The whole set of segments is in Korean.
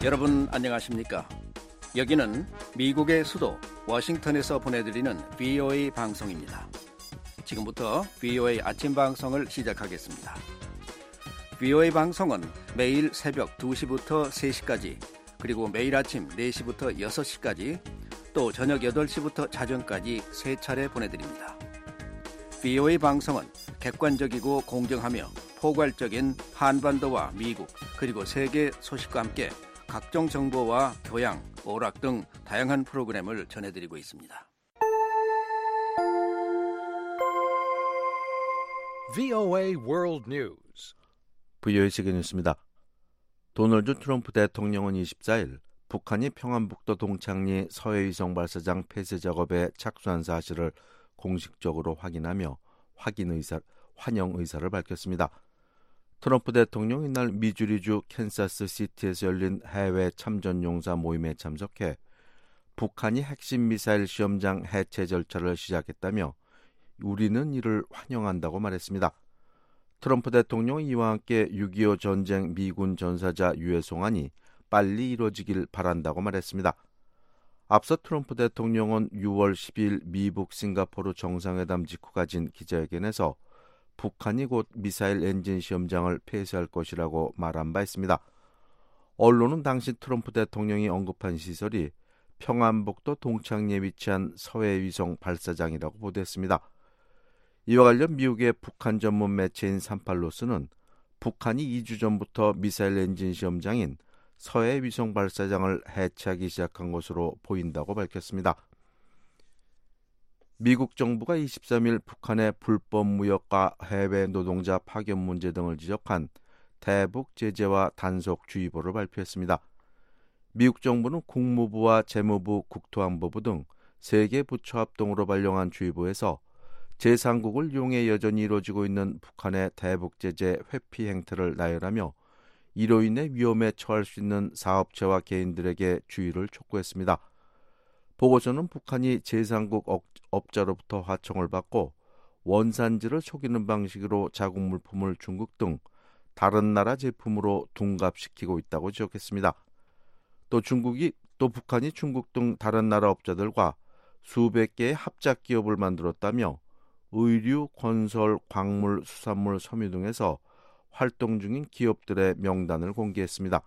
여러분 안녕하십니까? 여기는 미국의 수도 워싱턴에서 보내드리는 VOA 방송입니다. 지금부터 VOA 아침 방송을 시작하겠습니다. VOA 방송은 매일 새벽 2시부터 3시까지, 그리고 매일 아침 4시부터 6시까지, 또 저녁 8시부터 자정까지 3차례 보내드립니다. VOA 방송은 객관적이고 공정하며 포괄적인 한반도와 미국, 그리고 세계 소식과 함께 각종 정보와 교양, 오락 등 다양한 프로그램을 전해드리고 있습니다. VOA World News. VOA 세계 뉴스입니다. 도널드 트럼프 대통령은 24일 북한이 평안북도 동창리 서해위성 발사장 폐쇄 작업에 착수한 사실을 공식적으로 확인하며 환영 의사를 밝혔습니다. 트럼프 대통령이 이날 미주리주 캔사스 시티에서 열린 해외 참전용사 모임에 참석해 북한이 핵심 미사일 시험장 해체 절차를 시작했다며 우리는 이를 환영한다고 말했습니다. 트럼프 대통령은 이와 함께 6.25 전쟁 미군 전사자 유해 송환이 빨리 이루어지길 바란다고 말했습니다. 앞서 트럼프 대통령은 6월 10일 미국 싱가포르 정상회담 직후 가진 기자회견에서 북한이 곧 미사일 엔진 시험장을 폐쇄할 것이라고 말한 바 있습니다. 언론은 당시 트럼프 대통령이 언급한 시설이 평안북도 동창리에 위치한 서해위성 발사장이라고 보도했습니다. 이와 관련 미국의 북한 전문 매체인 38로스는 북한이 2주 전부터 미사일 엔진 시험장인 서해위성 발사장을 해체하기 시작한 것으로 보인다고 밝혔습니다. 미국 정부가 23일 북한의 불법 무역과 해외 노동자 파견 문제 등을 지적한 대북 제재와 단속주의보를 발표했습니다. 미국 정부는 국무부와 재무부, 국토안보부 등 3개 부처 합동으로 발령한 주의보에서 제3국을 이용해 여전히 이루어지고 있는 북한의 대북 제재 회피 행태를 나열하며 이로 인해 위험에 처할 수 있는 사업체와 개인들에게 주의를 촉구했습니다. 보고서는 북한이 제3국 업자로부터 하청을 받고 원산지를 속이는 방식으로 자국 물품을 중국 등 다른 나라 제품으로 둔갑시키고 있다고 지적했습니다. 또 북한이 중국 등 다른 나라 업자들과 수백 개의 합작 기업을 만들었다며 의류, 건설, 광물, 수산물, 섬유 등에서 활동 중인 기업들의 명단을 공개했습니다.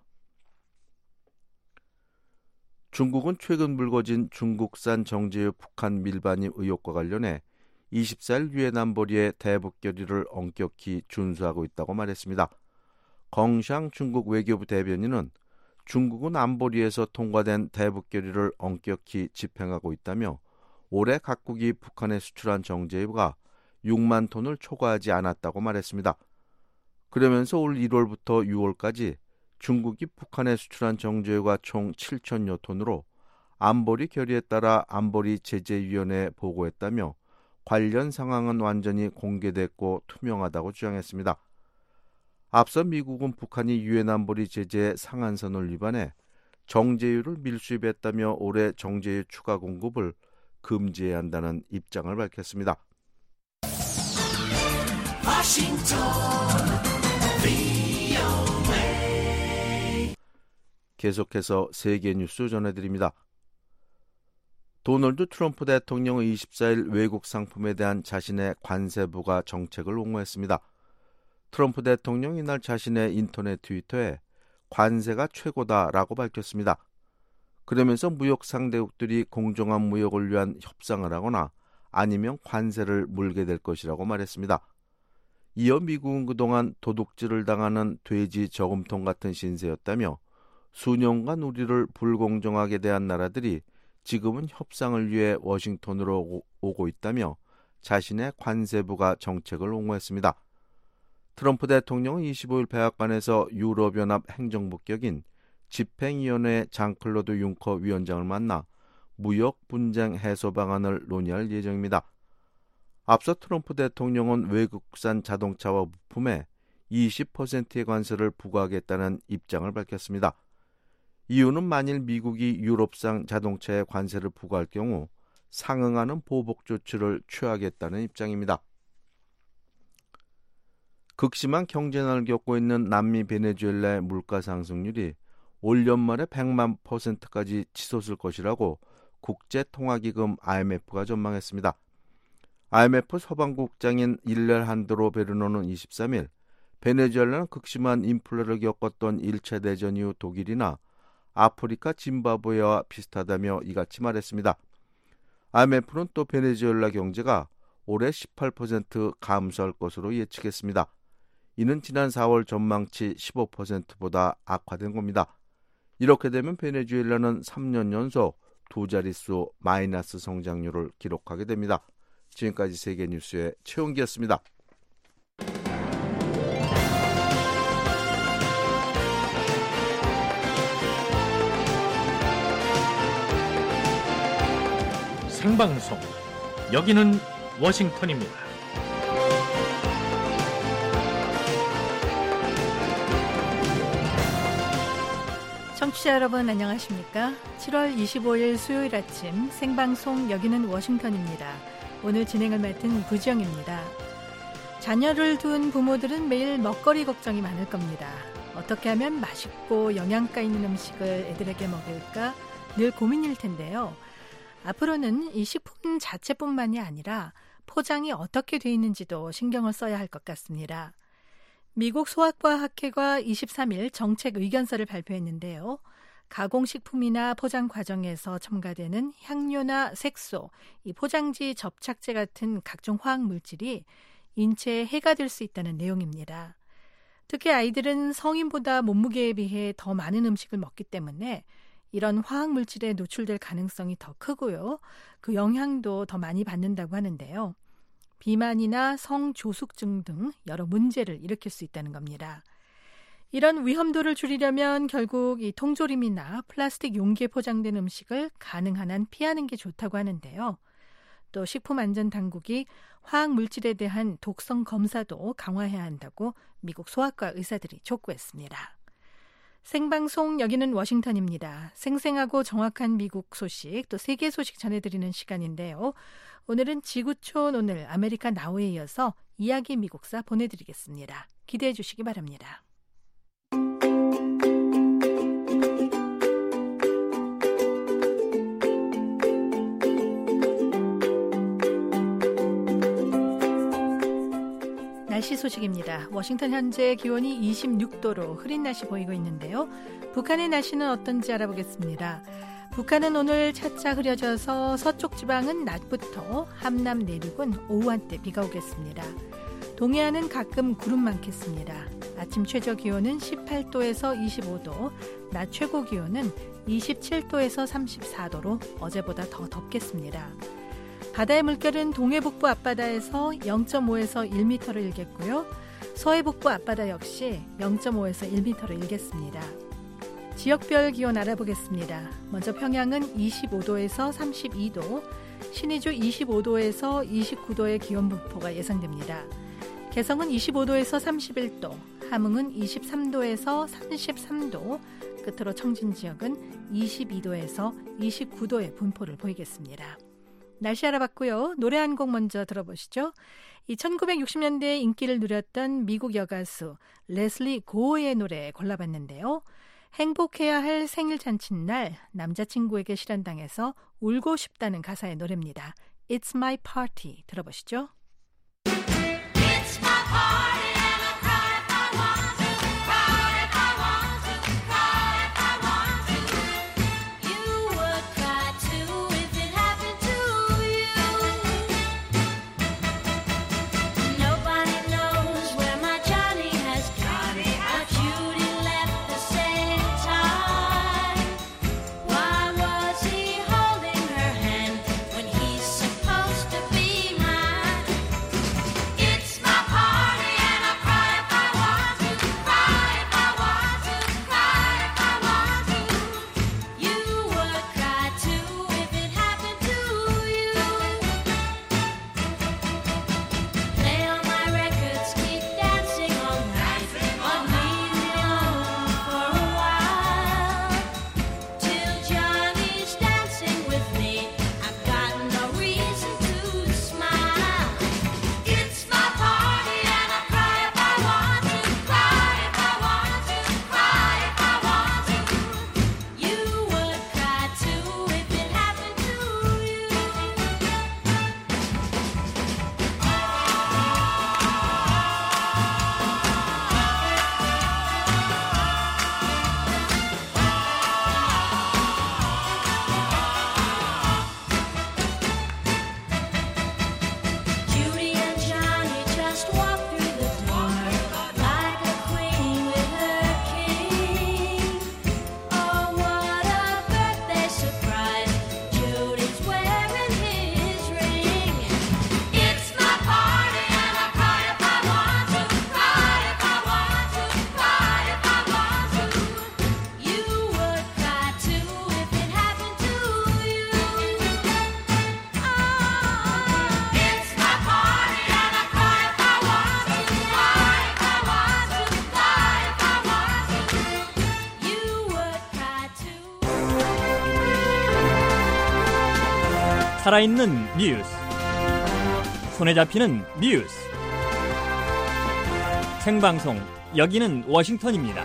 중국은 최근 불거진 중국산 정제유 북한 밀반입 의혹과 관련해 24일 유엔 안보리의 대북 결의를 엄격히 준수하고 있다고 말했습니다. 껑샹 중국 외교부 대변인은 중국은 안보리에서 통과된 대북 결의를 엄격히 집행하고 있다며 올해 각국이 북한에 수출한 정제유가 6만 톤을 초과하지 않았다고 말했습니다. 그러면서 올 1월부터 6월까지 중국이 북한에 수출한 정제유가 총 7천여 톤으로 안보리 결의에 따라 안보리 제재위원회에 보고했다며 관련 상황은 완전히 공개됐고 투명하다고 주장했습니다. 앞서 미국은 북한이 유엔 안보리 제재 상한선을 위반해 정제유를 밀수입했다며 올해 정제유 추가 공급을 금지해야 한다는 입장을 밝혔습니다. 계속해서 세계 뉴스 전해드립니다. 도널드 트럼프 대통령은 24일 외국 상품에 대한 자신의 관세 부과 정책을 옹호했습니다. 트럼프 대통령이 이날 자신의 인터넷 트위터에 관세가 최고다라고 밝혔습니다. 그러면서 무역 상대국들이 공정한 무역을 위한 협상을 하거나 아니면 관세를 물게 될 것이라고 말했습니다. 이어 미국은 그동안 도둑질을 당하는 돼지 저금통 같은 신세였다며 수년간 우리를 불공정하게 대한 나라들이 지금은 협상을 위해 워싱턴으로 오고 있다며 자신의 관세 부과 정책을 옹호했습니다. 트럼프 대통령은 25일 백악관에서 유럽연합 행정부격인 집행위원회 장클로드 융커 위원장을 만나 무역 분쟁 해소 방안을 논의할 예정입니다. 앞서 트럼프 대통령은 외국산 자동차와 부품에 20%의 관세를 부과하겠다는 입장을 밝혔습니다. 이유는 만일 미국이 유럽산 자동차에 관세를 부과할 경우 상응하는 보복 조치를 취하겠다는 입장입니다. 극심한 경제난을 겪고 있는 남미 베네수엘라의 물가 상승률이 올 연말에 100만 %까지 치솟을 것이라고 국제통화기금 IMF가 전망했습니다. IMF 서방국장인 일렐 한드로 베르노는 23일 베네수엘라는 극심한 인플레를 겪었던 1차 대전 이후 독일이나 아프리카 짐바브웨와 비슷하다며 이같이 말했습니다. IMF는 또 베네수엘라 경제가 올해 18% 감소할 것으로 예측했습니다. 이는 지난 4월 전망치 15%보다 악화된 겁니다. 이렇게 되면 베네수엘라는 3년 연속 두 자릿수 마이너스 성장률을 기록하게 됩니다. 지금까지 세계뉴스의 최용기였습니다. 생방송 여기는 워싱턴입니다. 청취자 여러분 안녕하십니까? 7월 25일 수요일 아침 생방송 여기는 워싱턴입니다. 오늘 진행을 맡은 부지영입니다. 자녀를 둔 부모들은 매일 먹거리 걱정이 많을 겁니다. 어떻게 하면 맛있고 영양가 있는 음식을 애들에게 먹일까 늘 고민일 텐데요. 앞으로는 이 식품 자체뿐만이 아니라 포장이 어떻게 돼 있는지도 신경을 써야 할 것 같습니다. 미국 소아과학회가 23일 정책 의견서를 발표했는데요. 가공식품이나 포장 과정에서 첨가되는 향료나 색소, 이 포장지 접착제 같은 각종 화학 물질이 인체에 해가 될 수 있다는 내용입니다. 특히 아이들은 성인보다 몸무게에 비해 더 많은 음식을 먹기 때문에 이런 화학 물질에 노출될 가능성이 더 크고요. 그 영향도 더 많이 받는다고 하는데요. 비만이나 성조숙증 등 여러 문제를 일으킬 수 있다는 겁니다. 이런 위험도를 줄이려면 결국 이 통조림이나 플라스틱 용기에 포장된 음식을 가능한 한 피하는 게 좋다고 하는데요. 또 식품안전당국이 화학 물질에 대한 독성 검사도 강화해야 한다고 미국 소아과 의사들이 촉구했습니다. 생방송 여기는 워싱턴입니다. 생생하고 정확한 미국 소식 또 세계 소식 전해드리는 시간인데요. 오늘은 지구촌 오늘 아메리카 나우에 이어서 이야기 미국사 보내드리겠습니다. 기대해 주시기 바랍니다. 날씨 소식입니다. 워싱턴 현재 기온이 26도로 흐린 날씨 보이고 있는데요. 북한의 날씨는 어떤지 알아보겠습니다. 북한은 오늘 차차 흐려져서 서쪽 지방은 낮부터 함남 내륙은 오후 한때 비가 오겠습니다. 동해안은 가끔 구름 많겠습니다. 아침 최저 기온은 18도에서 25도, 낮 최고 기온은 27도에서 34도로 어제보다 더 덥겠습니다. 바다의 물결은 동해 북부 앞바다에서 0.5에서 1m를 일겠고요. 서해 북부 앞바다 역시 0.5에서 1m를 일겠습니다. 지역별 기온 알아보겠습니다. 먼저 평양은 25도에서 32도, 신의주 25도에서 29도의 기온 분포가 예상됩니다. 개성은 25도에서 31도, 함흥은 23도에서 33도, 끝으로 청진 지역은 22도에서 29도의 분포를 보이겠습니다. 날씨 알아봤고요. 노래 한 곡 먼저 들어보시죠. 이 1960년대에 인기를 누렸던 미국 여가수 레슬리 고어의 노래 골라봤는데요. 행복해야 할 생일 잔칫날 남자친구에게 실현당해서 울고 싶다는 가사의 노래입니다. It's my party 들어보시죠. It's my party and I cry if I want to, cry if I want to, cry if I want to. You would cry too if it happened to you. Nobody knows where my Johnny has gone, but Judy left the same time. Why was he holding her hand when he's supposed to be mine? 살아있는 뉴스, 손에 잡히는 뉴스, 생방송 여기는 워싱턴입니다.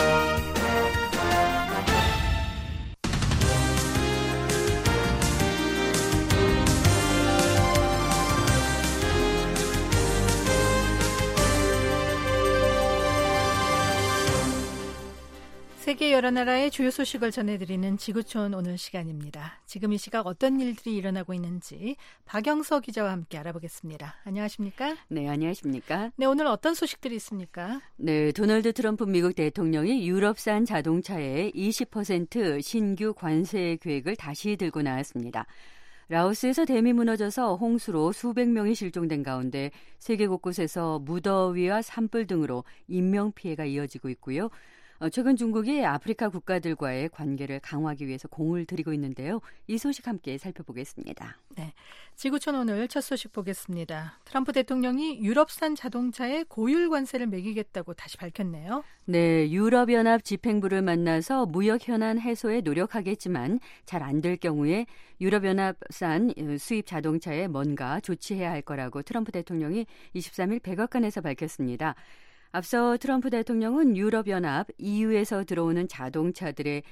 세계 여러 나라의 주요 소식을 전해드리는 지구촌 오늘 시간입니다. 지금 이 시각 어떤 일들이 일어나고 있는지 박영서 기자와 함께 알아보겠습니다. 안녕하십니까? 네, 안녕하십니까? 네, 오늘 어떤 소식들이 있습니까? 네, 도널드 트럼프 미국 대통령이 유럽산 자동차에 20% 신규 관세 계획을 다시 들고 나왔습니다. 라오스에서 댐이 무너져서 홍수로 수백 명이 실종된 가운데 세계 곳곳에서 무더위와 산불 등으로 인명피해가 이어지고 있고요. 최근 중국이 아프리카 국가들과의 관계를 강화하기 위해서 공을 들이고 있는데요. 이 소식 함께 살펴보겠습니다. 네, 지구촌 오늘 첫 소식 보겠습니다. 트럼프 대통령이 유럽산 자동차에 고율 관세를 매기겠다고 다시 밝혔네요. 네, 유럽연합 집행부를 만나서 무역 현안 해소에 노력하겠지만 잘 안 될 경우에 유럽연합산 수입 자동차에 뭔가 조치해야 할 거라고 트럼프 대통령이 23일 백악관에서 밝혔습니다. 앞서 트럼프 대통령은 유럽연합 EU에서 들어오는 자동차들의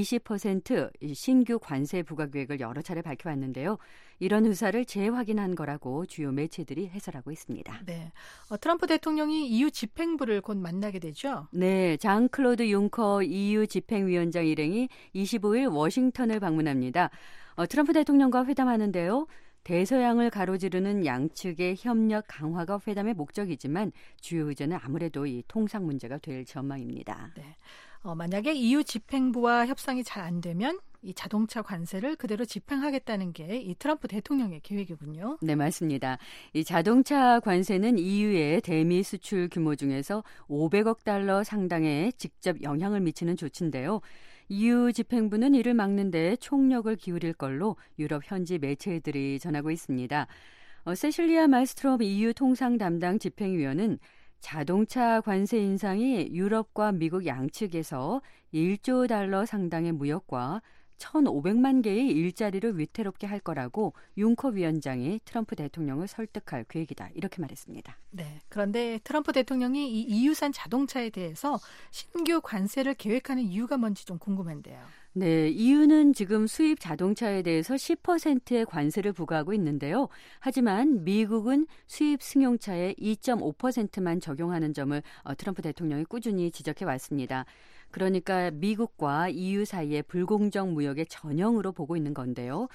20% 신규 관세 부과 계획을 여러 차례 밝혀왔는데요. 이런 의사를 재확인한 거라고 주요 매체들이 해설하고 있습니다. 네, 트럼프 대통령이 EU 집행부를 곧 만나게 되죠? 네, 장 클로드 융커 EU 집행위원장 일행이 25일 워싱턴을 방문합니다. 트럼프 대통령과 회담하는데요. 대서양을 가로지르는 양측의 협력 강화가 회담의 목적이지만 주요 의제는 아무래도 이 통상 문제가 될 전망입니다. 네, 만약에 EU 집행부와 협상이 잘 안 되면 이 자동차 관세를 그대로 집행하겠다는 게 이 트럼프 대통령의 계획이군요. 네, 맞습니다. 이 자동차 관세는 EU의 대미 수출 규모 중에서 500억 달러 상당의 직접 영향을 미치는 조치인데요. EU 집행부는 이를 막는 데 총력을 기울일 걸로 유럽 현지 매체들이 전하고 있습니다. 세실리아 말스트롬 EU 통상 담당 집행위원은 자동차 관세 인상이 유럽과 미국 양측에서 1조 달러 상당의 무역과 1,500만 개의 일자리를 위태롭게 할 거라고 융커 위원장이 트럼프 대통령을 설득할 계획이다. 이렇게 말했습니다. 네, 그런데 트럼프 대통령이 이 EU산 자동차에 대해서 신규 관세를 계획하는 이유가 뭔지 좀 궁금한데요. 네, EU는 지금 수입 자동차에 대해서 10%의 관세를 부과하고 있는데요. 하지만 미국은 수입 승용차에 2.5%만 적용하는 점을 트럼프 대통령이 꾸준히 지적해 왔습니다. 그러니까 미국과 EU 사이의 불공정 무역의 전형으로 보고 있는 건데요.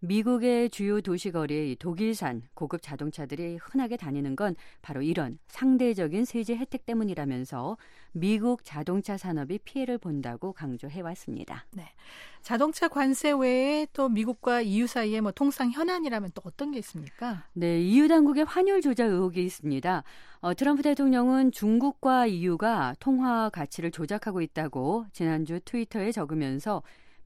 미국의 주요 도시거리에 독일산 고급 자동차들이 흔하게 다니는 건 바로 이런 상대적인 세제 혜택 때문이라면서 미국 자동차 산업이 피해를 본다고 강조해왔습니다. 네, 자동차 관세 외에 또 미국과 EU 사이에 통상 현안이라면 또 어떤 게 있습니까? 네, EU 당국의 환율 조작 의혹이 있습니다. 트럼프 대통령은 중국과 EU가 통화 가치를 조작하고 있다고 지난주 트위터에 적으면서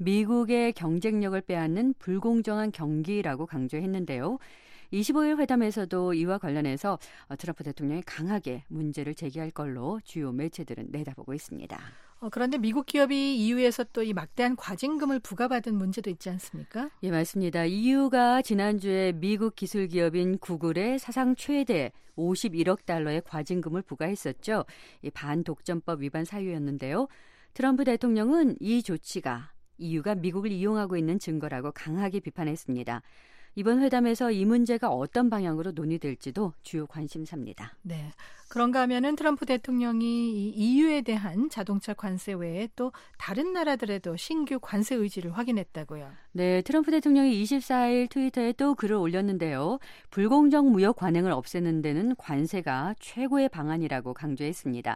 미국의 경쟁력을 빼앗는 불공정한 경기라고 강조했는데요. 25일 회담에서도 이와 관련해서 트럼프 대통령이 강하게 문제를 제기할 걸로 주요 매체들은 내다보고 있습니다. 그런데 미국 기업이 EU에서 또 이 막대한 과징금을 부과받은 문제도 있지 않습니까? 예, 맞습니다. EU가 지난주에 미국 기술 기업인 구글에 사상 최대 51억 달러의 과징금을 부과했었죠. 이 반독점법 위반 사유였는데요. 트럼프 대통령은 이 조치가 EU가 미국을 이용하고 있는 증거라고 강하게 비판했습니다. 이번 회담에서 이 문제가 어떤 방향으로 논의될지도 주요 관심사입니다. 네, 그런가 하면은 트럼프 대통령이 이 EU에 대한 자동차 관세 외에 또 다른 나라들에도 신규 관세 의지를 확인했다고요. 네, 트럼프 대통령이 24일 트위터에 또 글을 올렸는데요. 불공정 무역 관행을 없애는 데는 관세가 최고의 방안이라고 강조했습니다.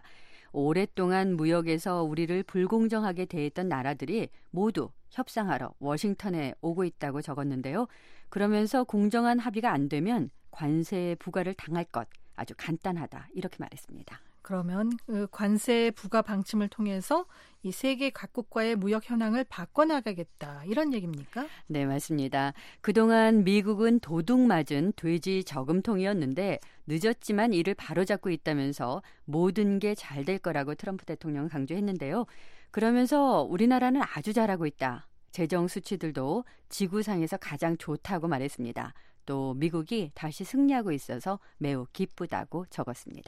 오랫동안 무역에서 우리를 불공정하게 대했던 나라들이 모두 협상하러 워싱턴에 오고 있다고 적었는데요. 그러면서 공정한 합의가 안 되면 관세 부과를 당할 것 아주 간단하다 이렇게 말했습니다. 그러면 그 관세 부과 방침을 통해서 이 세계 각국과의 무역 현황을 바꿔나가겠다 이런 얘기입니까? 네, 맞습니다. 그동안 미국은 도둑 맞은 돼지 저금통이었는데 늦었지만 이를 바로잡고 있다면서 모든 게 잘 될 거라고 트럼프 대통령은 강조했는데요. 그러면서 우리나라는 아주 잘하고 있다. 재정 수치들도 지구상에서 가장 좋다고 말했습니다. 또 미국이 다시 승리하고 있어서 매우 기쁘다고 적었습니다.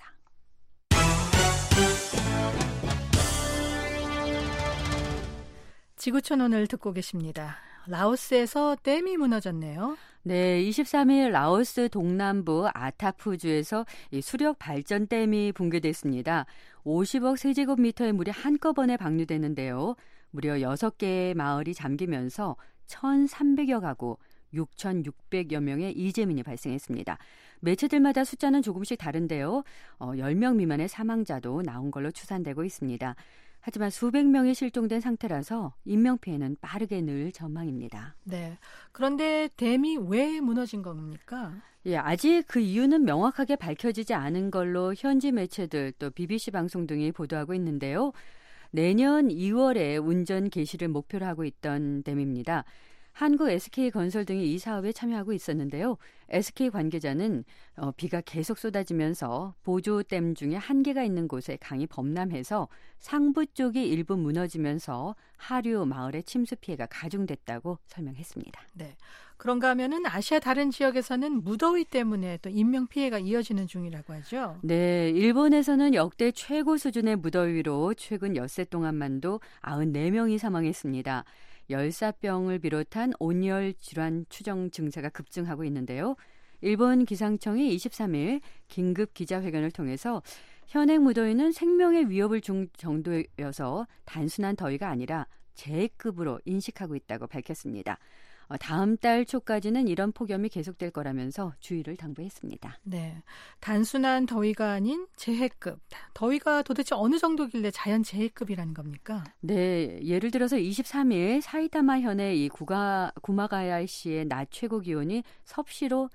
지구촌 오늘 듣고 계십니다. 라오스에서 댐이 무너졌네요. 네, 23일 라오스 동남부 아타푸주에서 이 수력 발전 댐이 붕괴됐습니다. 50억 세제곱미터의 물이 한꺼번에 방류되는데요. 무려 6개의 마을이 잠기면서 1,300여 가구, 6,600여 명의 이재민이 발생했습니다. 매체들마다 숫자는 조금씩 다른데요. 10명 미만의 사망자도 나온 걸로 추산되고 있습니다. 하지만 수백 명이 실종된 상태라서 인명피해는 빠르게 늘 전망입니다. 네. 그런데 댐이 왜 무너진 겁니까? 예, 아직 그 이유는 명확하게 밝혀지지 않은 걸로 현지 매체들 또 BBC 방송 등이 보도하고 있는데요. 내년 2월에 운전 개시를 목표로 하고 있던 댐입니다. 한국 SK건설 등이 이 사업에 참여하고 있었는데요. SK 관계자는 비가 계속 쏟아지면서 보조댐 중에 한 개가 있는 곳에 강이 범람해서 상부 쪽이 일부 무너지면서 하류 마을의 침수 피해가 가중됐다고 설명했습니다. 네. 그런가 하면은 아시아 다른 지역에서는 무더위 때문에 또 인명 피해가 이어지는 중이라고 하죠. 네, 일본에서는 역대 최고 수준의 무더위로 최근 엿새 동안만도 94명이 사망했습니다. 열사병을 비롯한 온열 질환 추정 증세가 급증하고 있는데요. 일본 기상청이 23일 긴급 기자회견을 통해서 현행 무더위는 생명의 위협을 준 정도여서 단순한 더위가 아니라 재해급으로 인식하고 있다고 밝혔습니다. 다음 달 초까지는 이런 폭염이 계속될 거라면서 주의를 당부했습니다. 네, 단순한 더위가 아닌 재해급. 더위가 도대체 어느 정도길래 자연 재해급이라는 겁니까? 네, 예를 들어서 23일 사이타마 현의 이 구마가야시의 낮 최고 기온이 섭씨로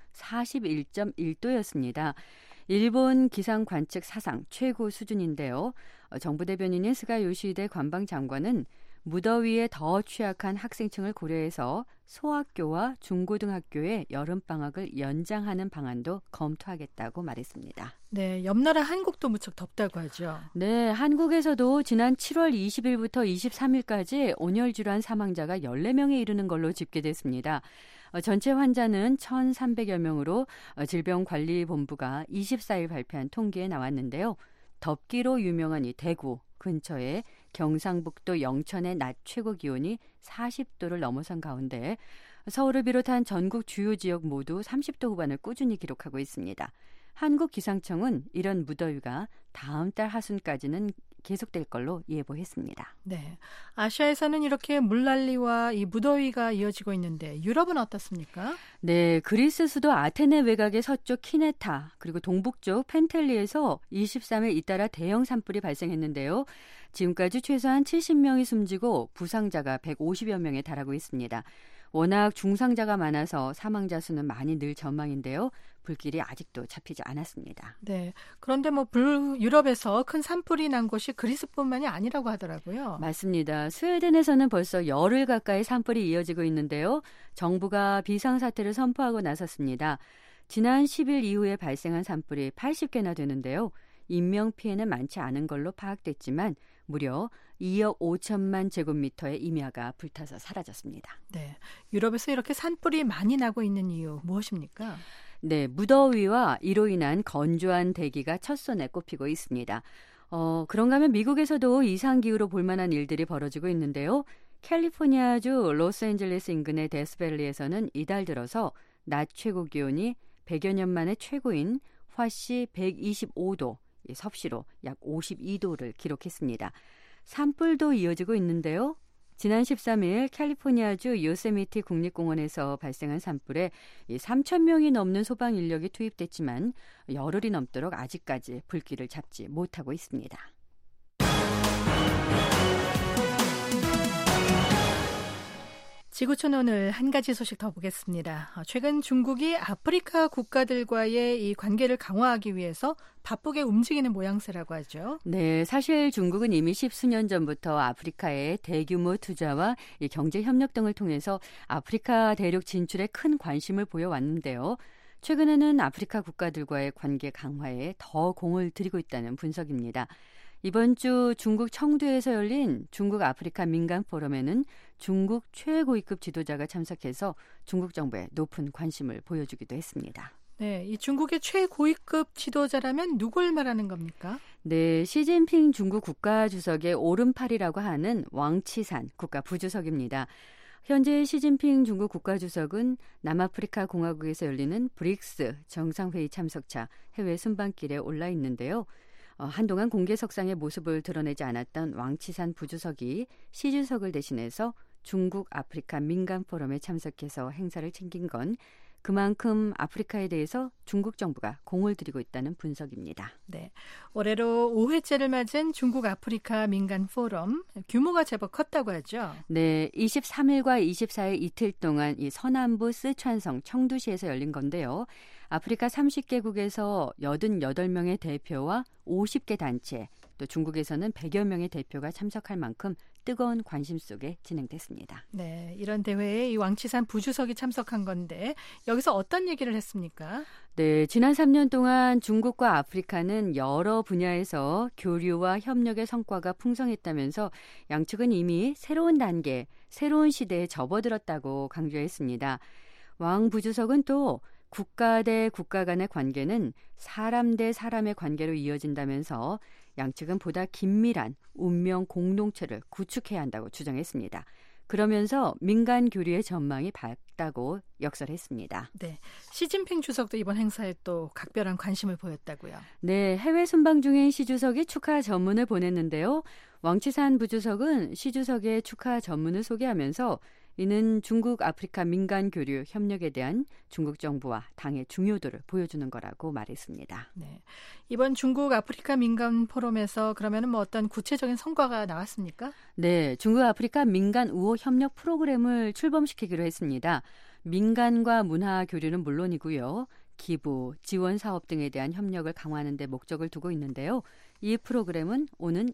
41.1도였습니다. 일본 기상 관측 사상 최고 수준인데요. 정부 대변인인 스가 요시히데 관방장관은 무더위에 더 취약한 학생층을 고려해서 소학교와 중고등학교의 여름방학을 연장하는 방안도 검토하겠다고 말했습니다. 네, 옆나라 한국도 무척 덥다고 하죠. 네, 한국에서도 지난 7월 20일부터 23일까지 온열질환 사망자가 14명에 이르는 걸로 집계됐습니다. 전체 환자는 1,300여 명으로 질병관리본부가 24일 발표한 통계에 나왔는데요. 덥기로 유명한 이 대구 근처에 경상북도 영천의 낮 최고 기온이 40도를 넘어선 가운데 서울을 비롯한 전국 주요 지역 모두 30도 후반을 꾸준히 기록하고 있습니다. 한국기상청은 이런 무더위가 다음 달 하순까지는 계속될 걸로 예보했습니다. 네, 아시아에서는 이렇게 물난리와 이 무더위가 이어지고 있는데 유럽은 어떻습니까? 네, 그리스 수도 아테네 외곽의 서쪽 키네타 그리고 동북쪽 펜텔리에서 23일 잇따라 대형 산불이 발생했는데요. 지금까지 최소한 70명이 숨지고 부상자가 150여 명에 달하고 있습니다. 워낙 중상자가 많아서 사망자 수는 많이 늘 전망인데요. 불길이 아직도 잡히지 않았습니다. 네, 그런데 유럽에서 큰 산불이 난 곳이 그리스뿐만이 아니라고 하더라고요. 맞습니다. 스웨덴에서는 벌써 열흘 가까이 산불이 이어지고 있는데요. 정부가 비상사태를 선포하고 나섰습니다. 지난 10일 이후에 발생한 산불이 80개나 되는데요. 인명피해는 많지 않은 걸로 파악됐지만 무려 2억 5천만 제곱미터의 임야가 불타서 사라졌습니다. 네, 유럽에서 이렇게 산불이 많이 나고 있는 이유 무엇입니까? 네, 무더위와 이로 인한 건조한 대기가 첫손에 꼽히고 있습니다. 그런가 하면 미국에서도 이상기후로 볼만한 일들이 벌어지고 있는데요. 캘리포니아주 로스앤젤레스 인근의 데스밸리에서는 이달 들어서 낮 최고 기온이 100여 년 만에 최고인 화씨 125도, 섭씨로 약 52도를 기록했습니다. 산불도 이어지고 있는데요. 지난 13일 캘리포니아주 요세미티 국립공원에서 발생한 산불에 3,000명이 넘는 소방 인력이 투입됐지만 열흘이 넘도록 아직까지 불길을 잡지 못하고 있습니다. 지구촌 오늘 한 가지 소식 더 보겠습니다. 최근 중국이 아프리카 국가들과의 이 관계를 강화하기 위해서 바쁘게 움직이는 모양새라고 하죠. 네, 사실 중국은 이미 10수년 전부터 아프리카의 대규모 투자와 경제 협력 등을 통해서 아프리카 대륙 진출에 큰 관심을 보여왔는데요. 최근에는 아프리카 국가들과의 관계 강화에 더 공을 들이고 있다는 분석입니다. 이번 주 중국 청두에서 열린 중국 아프리카 민간 포럼에는 중국 최고위급 지도자가 참석해서 중국 정부에 높은 관심을 보여주기도 했습니다. 네, 이 중국의 최고위급 지도자라면 누굴 말하는 겁니까? 네, 시진핑 중국 국가주석의 오른팔이라고 하는 왕치산 국가부주석입니다. 현재 시진핑 중국 국가주석은 남아프리카 공화국에서 열리는 브릭스 정상회의 참석차 해외 순방길에 올라 있는데요. 한동안 공개석상의 모습을 드러내지 않았던 왕치산 부주석이 시 주석을 대신해서 중국 아프리카 민간 포럼에 참석해서 행사를 챙긴 건 그만큼 아프리카에 대해서 중국 정부가 공을 들이고 있다는 분석입니다. 네, 올해로 5회째를 맞은 중국 아프리카 민간 포럼, 규모가 제법 컸다고 하죠. 네, 23일과 24일 이틀 동안 이 서남부 쓰촨성 청두시에서 열린 건데요. 아프리카 30개국에서 88명의 대표와 50개 단체, 또 중국에서는 100여 명의 대표가 참석할 만큼 뜨거운 관심 속에 진행됐습니다. 네, 이런 대회에 이 왕치산 부주석이 참석한 건데 여기서 어떤 얘기를 했습니까? 네, 지난 3년 동안 중국과 아프리카는 여러 분야에서 교류와 협력의 성과가 풍성했다면서 양측은 이미 새로운 단계, 새로운 시대에 접어들었다고 강조했습니다. 왕 부주석은 또 국가 대 국가 간의 관계는 사람 대 사람의 관계로 이어진다면서 양측은 보다 긴밀한 운명 공동체를 구축해야 한다고 주장했습니다. 그러면서 민간 교류의 전망이 밝다고 역설했습니다. 네, 시진핑 주석도 이번 행사에 또 각별한 관심을 보였다고요. 네, 해외 순방 중인 시 주석이 축하 전문을 보냈는데요. 왕치산 부주석은 시 주석의 축하 전문을 소개하면서 이는 중국 아프리카 민간 교류 협력에 대한 중국 정부와 당의 중요도를 보여주는 거라고 말했습니다. 네, 이번 중국 아프리카 민간 포럼에서 그러면은 뭐 어떤 구체적인 성과가 나왔습니까? 네, 중국 아프리카 민간 우호 협력 프로그램을 출범시키기로 했습니다. 민간과 문화 교류는 물론이고요. 기부, 지원 사업 등에 대한 협력을 강화하는 데 목적을 두고 있는데요. 이 프로그램은 오는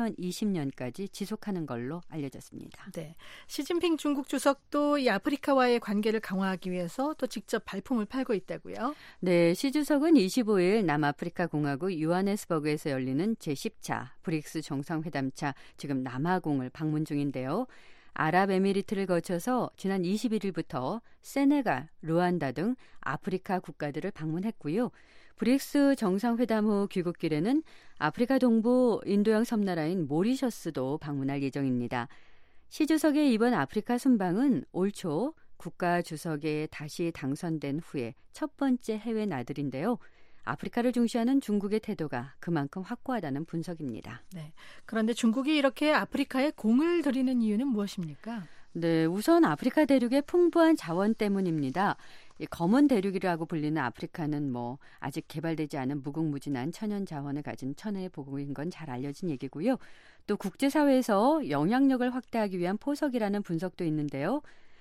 2020년까지 지속하는 걸로 알려졌습니다. 네, 시진핑 중국 주석도 이 아프리카와의 관계를 강화하기 위해서 또 직접 발품을 팔고 있다고요? 네, 시 주석은 25일 남아프리카 공화국 요하네스버그에서 열리는 제10차 브릭스 정상회담차, 지금 남아공을 방문 중인데요. 아랍에미리트를 거쳐서 지난 21일부터 세네갈, 루안다 등 아프리카 국가들을 방문했고요. 브릭스 정상회담 후 귀국길에는 아프리카 동부 인도양 섬나라인 모리셔스도 방문할 예정입니다. 시 주석의 이번 아프리카 순방은 올 초 국가 주석에 다시 당선된 후에 첫 번째 해외 나들인데요. 아프리카를 중시하는 중국의 태도가 그만큼 확고하다는 분석입니다. 네, 그런데 중국이 이렇게 아프리카에 공을 들이는 이유는 무엇입니까? 네, 우선 아프리카 대륙의 풍부한 자원 때문입니다. 이 검은 대륙이라고 불리는 아프리카는 아직 개발되지 않은 무궁무진한 천연 자원을 가진 천혜의 보국인 건 잘 알려진 얘기고요. 또 국제사회에서 영향력을 확대하기 위한 포석이라는 분석도 있는데요.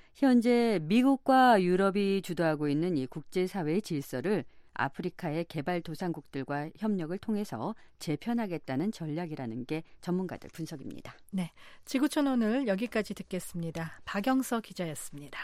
현재 미국과 유럽이 주도하고 있는 이 국제사회의 질서를 아프리카의 개발도상국들과 협력을 통해서 재편하겠다는 전략이라는 게 전문가들 분석입니다. 네, 지구촌 오늘 여기까지 듣겠습니다. 박영서 기자였습니다.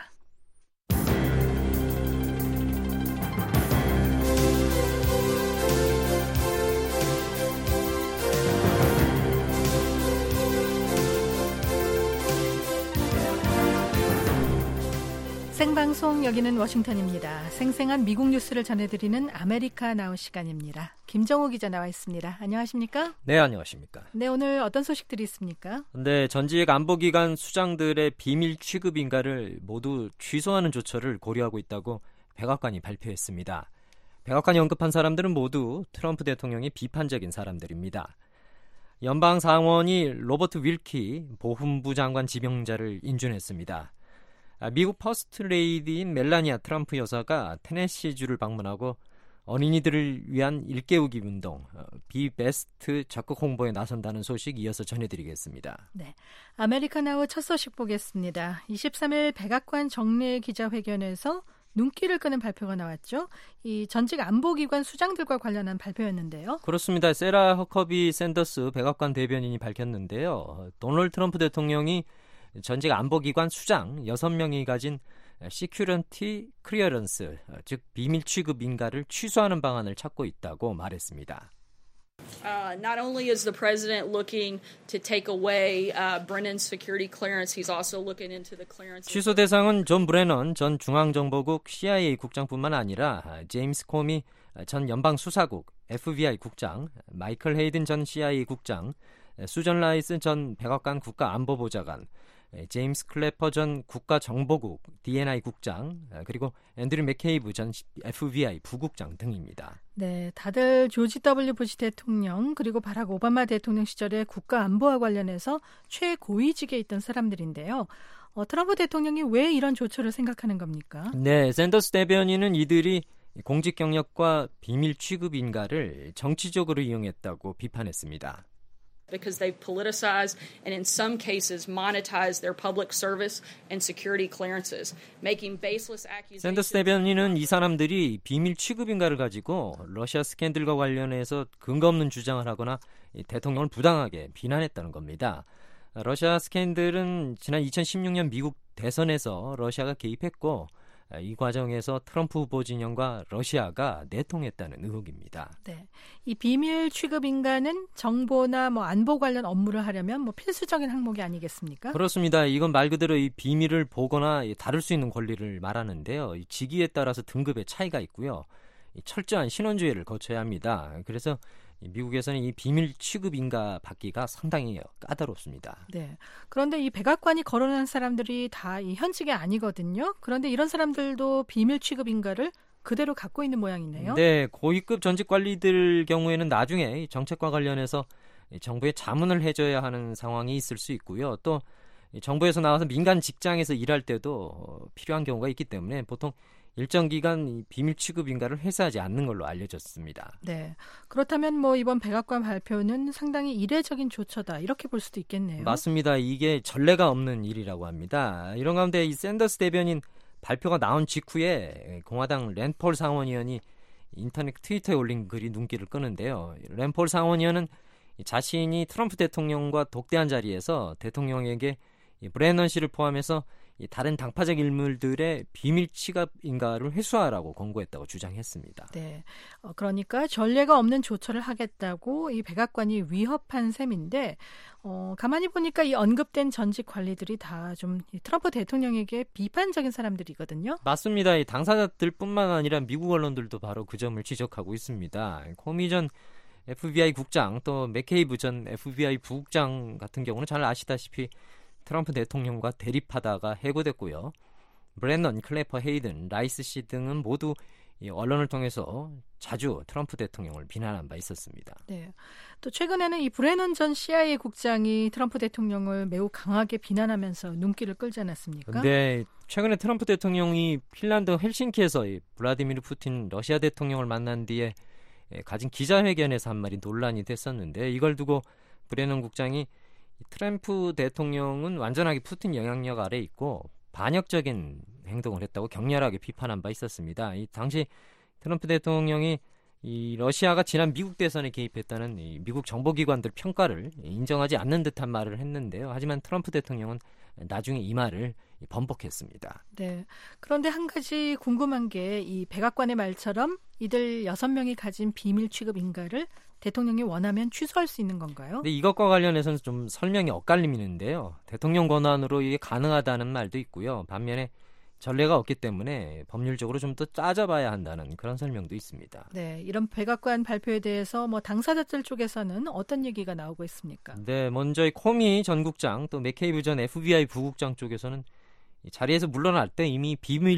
생방송 여기는 워싱턴입니다. 생생한 미국 뉴스를 전해드리는 아메리카 나우 시간입니다. 김정호 기자 나와 있습니다. 안녕하십니까? 네, 안녕하십니까? 네, 오늘 어떤 소식들이 있습니까? 네, 전직 안보기관 수장들의 비밀 취급 인가를 모두 취소하는 조처를 고려하고 있다고 백악관이 발표했습니다. 백악관이 언급한 사람들은 모두 트럼프 대통령의 비판적인 사람들입니다. 연방상원이 로버트 윌키 보훈부 장관 지명자를 인준했습니다. 미국 퍼스트 레이디인 멜라니아 트럼프 여사가 테네시주를 방문하고 어린이들을 위한 일깨우기 운동 비베스트 적극 홍보에 나선다는 소식 이어서 전해드리겠습니다. 네, 아메리카 나우 첫 소식 보겠습니다. 23일 백악관 정례 기자회견에서 눈길을 끄는 발표가 나왔죠. 이 전직 안보기관 수장들과 관련한 발표였는데요. 그렇습니다. 세라 허커비 샌더스 백악관 대변인이 밝혔는데요. 도널드 트럼프 대통령이 전직 안보기관 수장 6명이 가진 시큐리티 클리어런스, 즉 비밀 취급 인가를 취소하는 방안을 찾고 있다고 말했습니다. Not only is the president looking to take away Brennan's security clearance, he's also looking into the clearance. 취소 대상은 존 브래넌 전 중앙정보국 CIA 국장뿐만 아니라 제임스 코미 전 연방수사국 FBI 국장, 마이클 헤이든 전 CIA 국장, 수전 라이스 전 백악관 국가안보보좌관, 제임스 클래퍼 전 국가정보국 DNI 국장, 그리고 앤드류 맥케이브 전 FBI 부국장 등입니다. 네, 다들 조지 W. 부시 대통령 그리고 바락 오바마 대통령 시절에 국가안보와 관련해서 최고위직에 있던 사람들인데요. 트럼프 대통령이 왜 이런 조처를 생각하는 겁니까? 네, 샌더스 대변인은 이들이 공직 경력과 비밀 취급 인가를 정치적으로 이용했다고 비판했습니다. Because they've politicized and in some cases monetized their public service and security clearances, making baseless accusations. 샌더스 대변인은 이 사람들이 비밀 취급인가를 가지고 러시아 스캔들과 관련해서 근거 없는 주장을 하거나 대통령을 부당하게 비난했다는 겁니다. 러시아 스캔들은 지난 2016년 미국 대선에서 러시아가 개입했고 이 과정에서 트럼프 후보 진영과 러시아가 내통했다는 의혹입니다. 네, 이 비밀 취급 인가는 정보나 안보 관련 업무를 하려면 필수적인 항목이 아니겠습니까? 그렇습니다. 이건 말 그대로 이 비밀을 보거나 다룰 수 있는 권리를 말하는데요. 이 직위에 따라서 등급의 차이가 있고요. 철저한 신원조회를 거쳐야 합니다. 그래서 미국에서는 이 비밀 취급 인가 받기가 상당히 까다롭습니다. 네. 그런데 이 백악관이 거론한 사람들이 다 이 현직이 아니거든요. 그런데 이런 사람들도 비밀 취급 인가를 그대로 갖고 있는 모양이네요. 네, 고위급 전직 관리들 경우에는 나중에 정책과 관련해서 정부에 자문을 해줘야 하는 상황이 있을 수 있고요. 또 정부에서 나와서 민간 직장에서 일할 때도 필요한 경우가 있기 때문에 보통 일정 기간 비밀 취급 인가를 회수하지 않는 걸로 알려졌습니다. 네, 그렇다면 이번 백악관 발표는 상당히 이례적인 조처다 이렇게 볼 수도 있겠네요. 맞습니다. 이게 전례가 없는 일이라고 합니다. 이런 가운데 이 샌더스 대변인 발표가 나온 직후에 공화당 랜폴 상원의원이 인터넷 트위터에 올린 글이 눈길을 끄는데요. 랜폴 상원의원은 자신이 트럼프 대통령과 독대한 자리에서 대통령에게 브래넌 씨를 포함해서 다른 당파적 인물들의 비밀 취급 인가를 회수하라고 권고했다고 주장했습니다. 네, 그러니까 전례가 없는 조처를 하겠다고 이 백악관이 위협한 셈인데 가만히 보니까 이 언급된 전직 관리들이 다 좀 트럼프 대통령에게 비판적인 사람들이거든요. 맞습니다. 이 당사자들뿐만 아니라 미국 언론들도 바로 그 점을 지적하고 있습니다. 코미 전 FBI 국장 또 맥케이브 전 FBI 부국장 같은 경우는 잘 아시다시피 트럼프 대통령과 대립하다가 해고됐고요. 브래넌, 클래퍼, 헤이든, 라이스 씨 등은 모두 언론을 통해서 자주 트럼프 대통령을 비난한 바 있었습니다. 네. 또 최근에는 이 브래넌 전 CIA 국장이 트럼프 대통령을 매우 강하게 비난하면서 눈길을 끌지 않았습니까? 네. 최근에 트럼프 대통령이 핀란드 헬싱키에서 블라디미르 푸틴 러시아 대통령을 만난 뒤에 가진 기자회견에서 한 말이 논란이 됐었는데 이걸 두고 브래넌 국장이 트럼프 대통령은 완전하게 푸틴 영향력 아래 있고 반역적인 행동을 했다고 격렬하게 비판한 바 있었습니다. 이 당시 트럼프 대통령이 이 러시아가 지난 미국 대선에 개입했다는 이 미국 정보기관들 평가를 인정하지 않는 듯한 말을 했는데요. 하지만 트럼프 대통령은 나중에 이 말을 번복했습니다. 네. 그런데 한 가지 궁금한 게 이 백악관의 말처럼 이들 6명이 가진 비밀 취급 인가를 대통령이 원하면 취소할 수 있는 건가요? 네, 이것과 관련해서는 좀 설명이 엇갈림이 있는데요. 대통령 권한으로 이게 가능하다는 말도 있고요. 반면에 전례가 없기 때문에 법률적으로 좀 더 따져봐야 한다는 그런 설명도 있습니다. 네, 이런 백악관 발표에 대해서 당사자들 쪽에서는 어떤 얘기가 나오고 있습니까? 네, 먼저 이 코미 전 국장 또 맥케이브 전 FBI 부국장 쪽에서는 이 자리에서 물러날 때 이미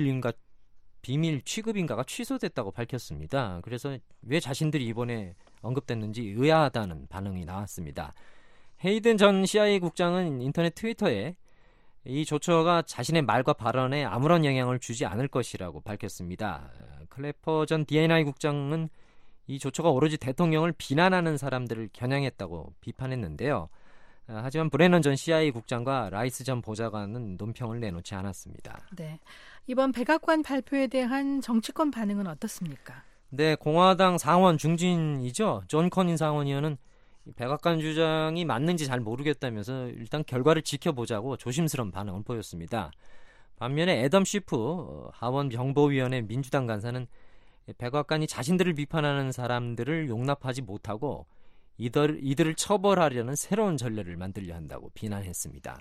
비밀 취급인가가 취소됐다고 밝혔습니다. 그래서 왜 자신들이 이번에 언급됐는지 의아하다는 반응이 나왔습니다. 헤이든 전 CIA 국장은 인터넷 트위터에 이 조처가 자신의 말과 발언에 아무런 영향을 주지 않을 것이라고 밝혔습니다. 클래퍼 전 DNI 국장은 이 조처가 오로지 대통령을 비난하는 사람들을 겨냥했다고 비판했는데요. 하지만 브래넌 전 CIA 국장과 라이스 전 보좌관은 논평을 내놓지 않았습니다. 네, 이번 백악관 발표에 대한 정치권 반응은 어떻습니까? 네, 공화당 상원 중진이죠. 존 커닌 상원의원은 백악관 주장이 맞는지 잘 모르겠다면서 일단 결과를 지켜보자고 조심스러운 반응을 보였습니다. 반면에 애덤 쉬프 하원 정보위원회 민주당 간사는 백악관이 자신들을 비판하는 사람들을 용납하지 못하고 이들을 처벌하려는 새로운 전례를 만들려 한다고 비난했습니다.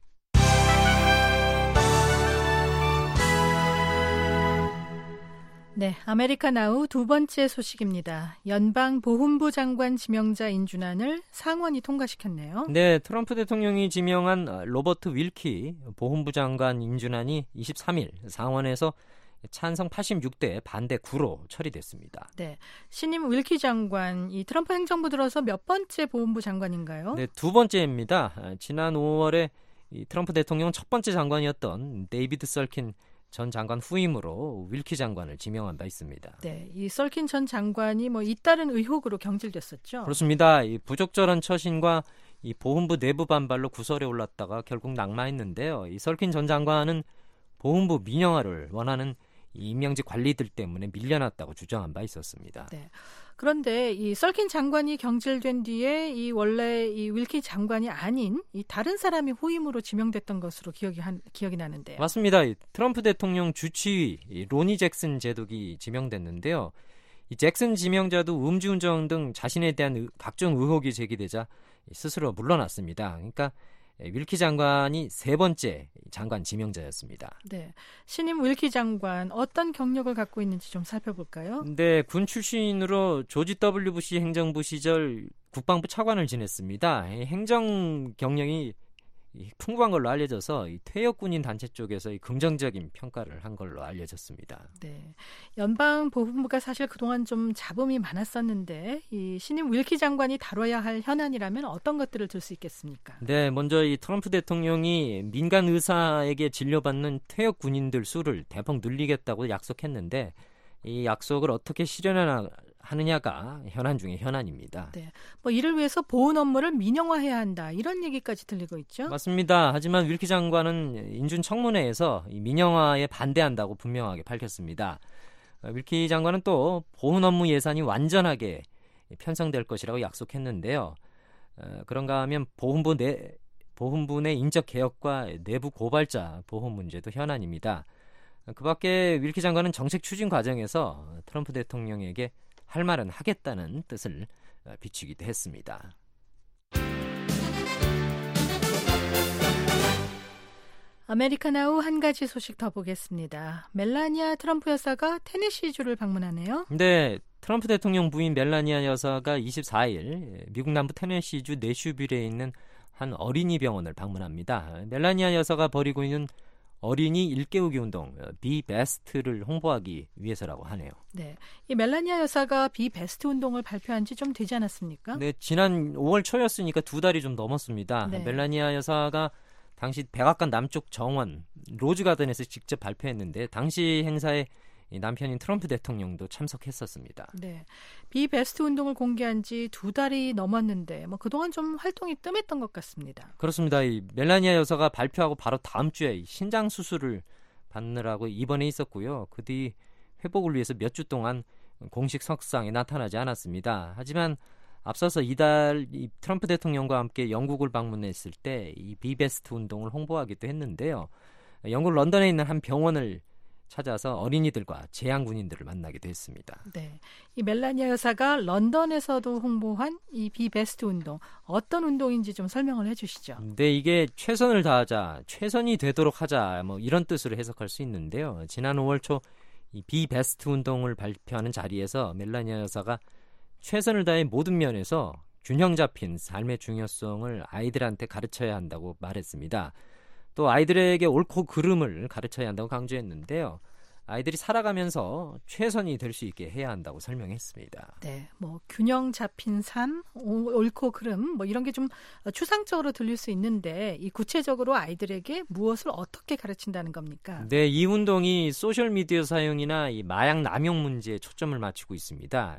네, 아메리카 나우 두 번째 소식입니다. 연방보훈부 장관 지명자 인준안을 상원이 통과시켰네요. 네, 트럼프 대통령이 지명한 로버트 윌키 보훈부 장관 인준안이 23일 상원에서 찬성 86대 반대 9로 처리됐습니다. 네, 신임 윌키 장관, 이 트럼프 행정부 들어서 몇 번째 보훈부 장관인가요? 네, 두 번째입니다. 지난 5월에 이 트럼프 대통령 첫 번째 장관이었던 데이비드 설킨 전 장관 후임으로 윌키 장관을 지명한 바 있습니다. 네, 이 설킨 전 장관이 잇따른 의혹으로 경질됐었죠. 그렇습니다. 이 부적절한 처신과 이 보훈부 내부 반발로 구설에 올랐다가 결국 낙마했는데요. 이 설킨 전 장관은 보훈부 민영화를 원하는 이 임명직 관리들 때문에 밀려났다고 주장한 바 있었습니다. 네. 그런데 이 설킨 장관이 경질된 뒤에 이 원래 이 윌키 장관이 아닌 이 다른 사람이 후임으로 지명됐던 것으로 기억이 나는데요. 맞습니다. 이 트럼프 대통령 주치의 이 로니 잭슨 제독이 지명됐는데요. 이 잭슨 지명자도 음주운전 등 자신에 대한 각종 의혹이 제기되자 스스로 물러났습니다. 그러니까 윌키 장관이 세 번째 장관 지명자였습니다. 네, 신임 윌키 장관 어떤 경력을 갖고 있는지 좀 살펴볼까요? 네, 군 출신으로 조지 W. 부시 행정부 시절 국방부 차관을 지냈습니다. 행정 경력이 풍부한 걸로 알려져서 퇴역 군인 단체 쪽에서 긍정적인 평가를 한 걸로 알려졌습니다. 네, 연방 보훈부가 사실 그동안 좀 잡음이 많았었는데 이 신임 윌키 장관이 다뤄야 할 현안이라면 어떤 것들을 들 수 있겠습니까? 네, 먼저 이 트럼프 대통령이 민간 의사에게 진료받는 퇴역 군인들 수를 대폭 늘리겠다고 약속했는데 이 약속을 어떻게 실현하느냐가 현안 중에 현안입니다. 네, 이를 위해서 보훈 업무를 민영화해야 한다 이런 얘기까지 들리고 있죠. 맞습니다. 하지만 윌키 장관은 인준 청문회에서 이 민영화에 반대한다고 분명하게 밝혔습니다. 윌키 장관은 또 보훈 업무 예산이 완전하게 편성될 것이라고 약속했는데요. 그런가 하면 보훈부 내 인적 개혁과 내부 고발자 보호 문제도 현안입니다. 그 밖에 윌키 장관은 정책 추진 과정에서 트럼프 대통령에게 할 말은 하겠다는 뜻을 비추기도 했습니다. 아메리카나우 한 가지 소식 더 보겠습니다. 멜라니아 트럼프 여사가 테네시주를 방문하네요. 네, 트럼프 대통령 부인 멜라니아 여사가 24일 미국 남부 테네시주 내슈빌에 있는 한 어린이 병원을 방문합니다. 멜라니아 여사가 벌이고 있는 어린이 일깨우기 운동 비 베스트를 홍보하기 위해서라고 하네요. 네, 이 멜라니아 여사가 비 베스트 운동을 발표한 지 좀 되지 않았습니까? 네, 지난 5월 초였으니까 두 달이 좀 넘었습니다. 네. 멜라니아 여사가 당시 백악관 남쪽 정원 로즈가든에서 직접 발표했는데 당시 행사에 남편인 트럼프 대통령도 참석했었습니다. 네, 비 베스트 운동을 공개한 지 두 달이 넘었는데 그동안 좀 활동이 뜸했던 것 같습니다. 그렇습니다. 이 멜라니아 여사가 발표하고 바로 다음 주에 신장 수술을 받느라고 입원해 있었고요. 그 뒤 회복을 위해서 몇 주 동안 공식 석상에 나타나지 않았습니다. 하지만 앞서서 이달 트럼프 대통령과 함께 영국을 방문했을 때 이 비베스트 운동을 홍보하기도 했는데요. 영국 런던에 있는 한 병원을 찾아서 어린이들과 재향군인들을 만나기도 했습니다. 네, 이 멜라니아 여사가 런던에서도 홍보한 이 비베스트 운동 어떤 운동인지 좀 설명을 해주시죠. 네, 이게 최선을 다하자, 최선이 되도록 하자 이런 뜻으로 해석할 수 있는데요. 지난 5월 초 이 비베스트 운동을 발표하는 자리에서 멜라니아 여사가 최선을 다해 모든 면에서 균형 잡힌 삶의 중요성을 아이들한테 가르쳐야 한다고 말했습니다. 또 아이들에게 옳고 그름을 가르쳐야 한다고 강조했는데요. 아이들이 살아가면서 최선이 될 수 있게 해야 한다고 설명했습니다. 네, 균형 잡힌 삶, 옳고 그름 이런 게 좀 추상적으로 들릴 수 있는데 이 구체적으로 아이들에게 무엇을 어떻게 가르친다는 겁니까? 네, 이 운동이 소셜 미디어 사용이나 이 마약 남용 문제에 초점을 맞추고 있습니다.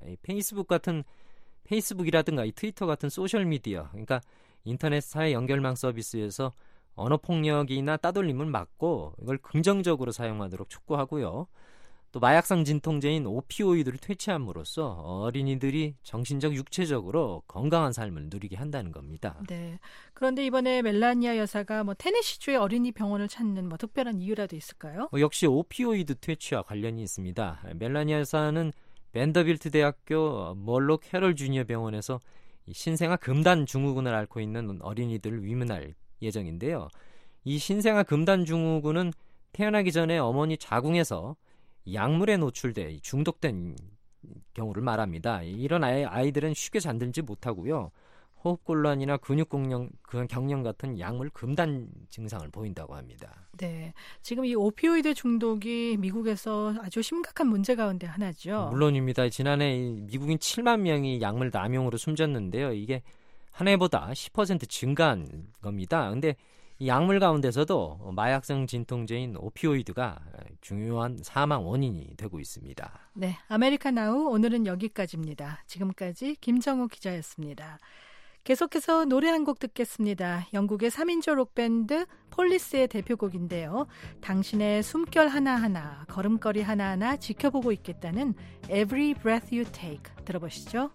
페이스북이라든가 이 트위터 같은 소셜 미디어, 그러니까 인터넷 사회 연결망 서비스에서 언어 폭력이나 따돌림을 막고 이걸 긍정적으로 사용하도록 촉구하고요. 또 마약성 진통제인 오피오이드를 퇴치함으로써 어린이들이 정신적, 육체적으로 건강한 삶을 누리게 한다는 겁니다. 네. 그런데 이번에 멜라니아 여사가 테네시주의 어린이 병원을 찾는 특별한 이유라도 있을까요? 역시 오피오이드 퇴치와 관련이 있습니다. 멜라니아 여사는 밴더빌트 대학교 멀록 헤럴 주니어 병원에서 이 신생아 금단 증후군을 앓고 있는 어린이들을 위문할 예정인데요. 이 신생아 금단 증후군은 태어나기 전에 어머니 자궁에서 약물에 노출돼 중독된 경우를 말합니다. 이런 아이들은 쉽게 잠들지 못하고요. 호흡곤란이나 근육경련 같은 약물 금단 증상을 보인다고 합니다. 네, 지금 이 오피오이드 중독이 미국에서 아주 심각한 문제 가운데 하나죠. 물론입니다. 지난해 미국인 7만 명이 약물 남용으로 숨졌는데요. 이게 한 해보다 10% 증가한 겁니다. 근데 이 약물 가운데서도 마약성 진통제인 오피오이드가 중요한 사망 원인이 되고 있습니다. 네, 아메리카나우 오늘은 여기까지입니다. 지금까지 김정우 기자였습니다. 계속해서 노래 한 곡 듣겠습니다. 영국의 3인조 록밴드 폴리스의 대표곡인데요. 당신의 숨결 하나하나, 걸음걸이 하나하나 지켜보고 있겠다는 Every Breath You Take 들어보시죠.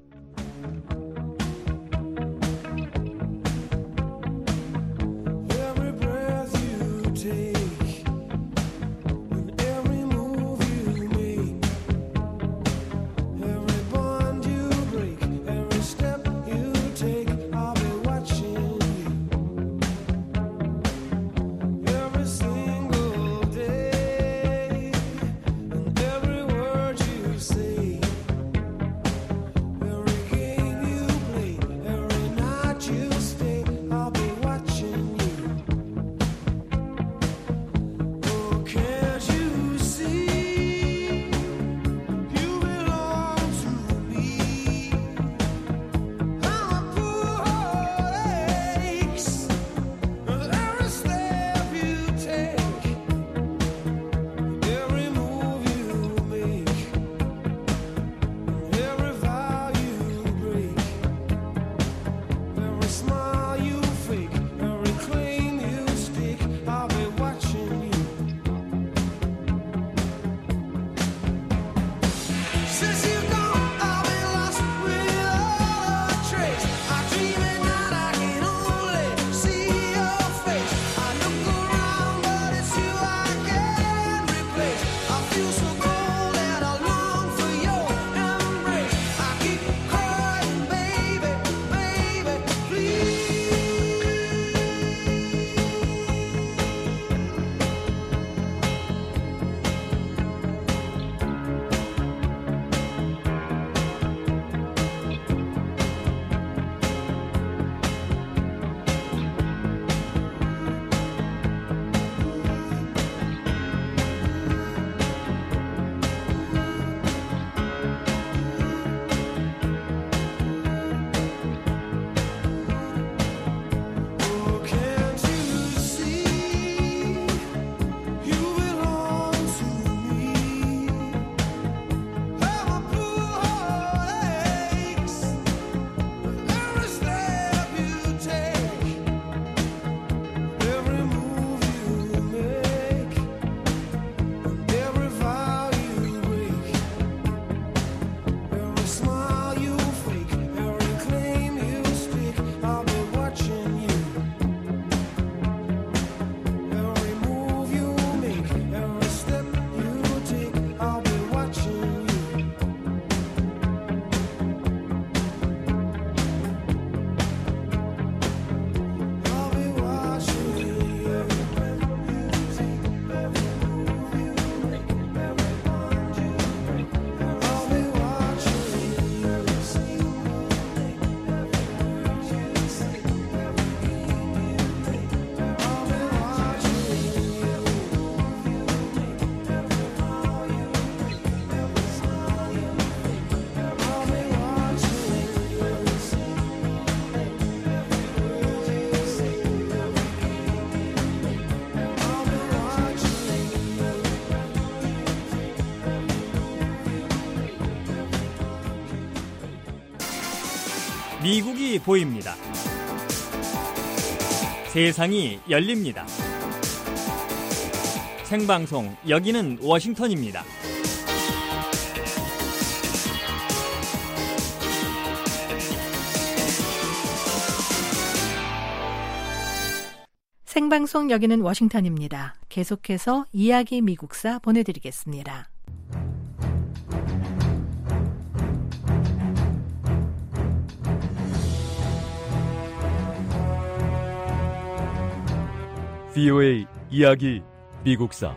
미국이 보입니다. 세상이 열립니다. 생방송 여기는 워싱턴입니다. 생방송 여기는 워싱턴입니다. 계속해서 이야기 미국사 보내드리겠습니다. VOA 이야기 미국사.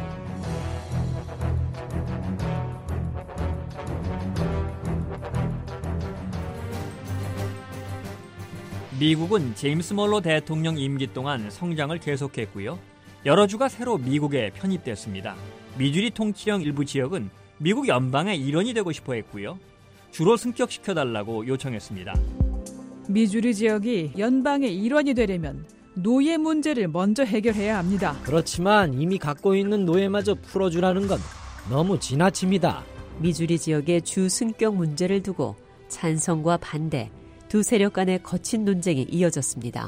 미국은 제임스 멀로 대통령 임기 동안 성장을 계속했고요. 여러 주가 새로 미국에 편입됐습니다. 미주리 통치령 일부 지역은 미국 연방의 일원이 되고 싶어 했고요. 주로 승격시켜달라고 요청했습니다. 미주리 지역이 연방의 일원이 되려면 노예 문제를 먼저 해결해야 합니다. 그렇지만 이미 갖고 있는 노예마저 풀어주라는 건 너무 지나칩니다. 미주리 지역의 주 승격 문제를 두고 찬성과 반대, 두 세력 간의 거친 논쟁이 이어졌습니다.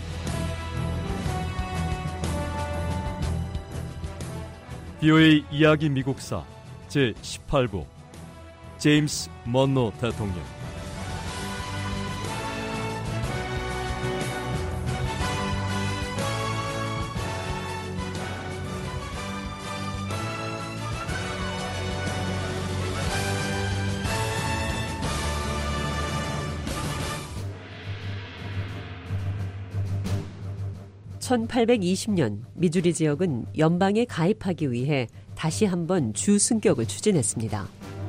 VOA 이야기 미국사 제18부 제임스 먼로 대통령. (1820년) 미주리 지역은 연방에 가입하기 위해 다시 한번 주 승격을 추진했습니다.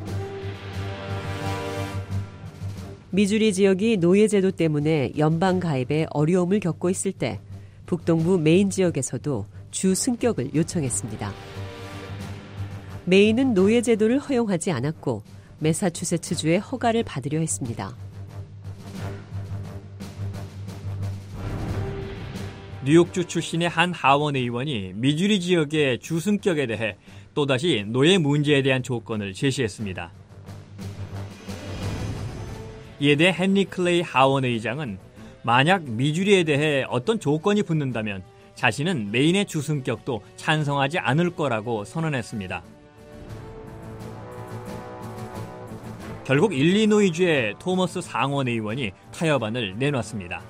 미주리 지역이 노예제도 때문에 연방 가입에 어려움을 겪고 있을 때 북동부 메인 지역에서도 주 승격을 요청했습니다. 메인은 노예제도를 허용하지 않았고 매사추세츠주의 허가를 받으려 했습니다. 뉴욕주 출신의 한 하원 의원이 미주리 지역의 주승격에 대해 또다시 노예 문제에 대한 조건을 제시했습니다. 이에 대해 헨리 클레이 하원 의장은 만약 미주리에 대해 어떤 조건이 붙는다면 자신은 메인의 주승격도 찬성하지 않을 거라고 선언했습니다. 결국 일리노이주의 토머스 상원 의원이 타협안을 내놨습니다.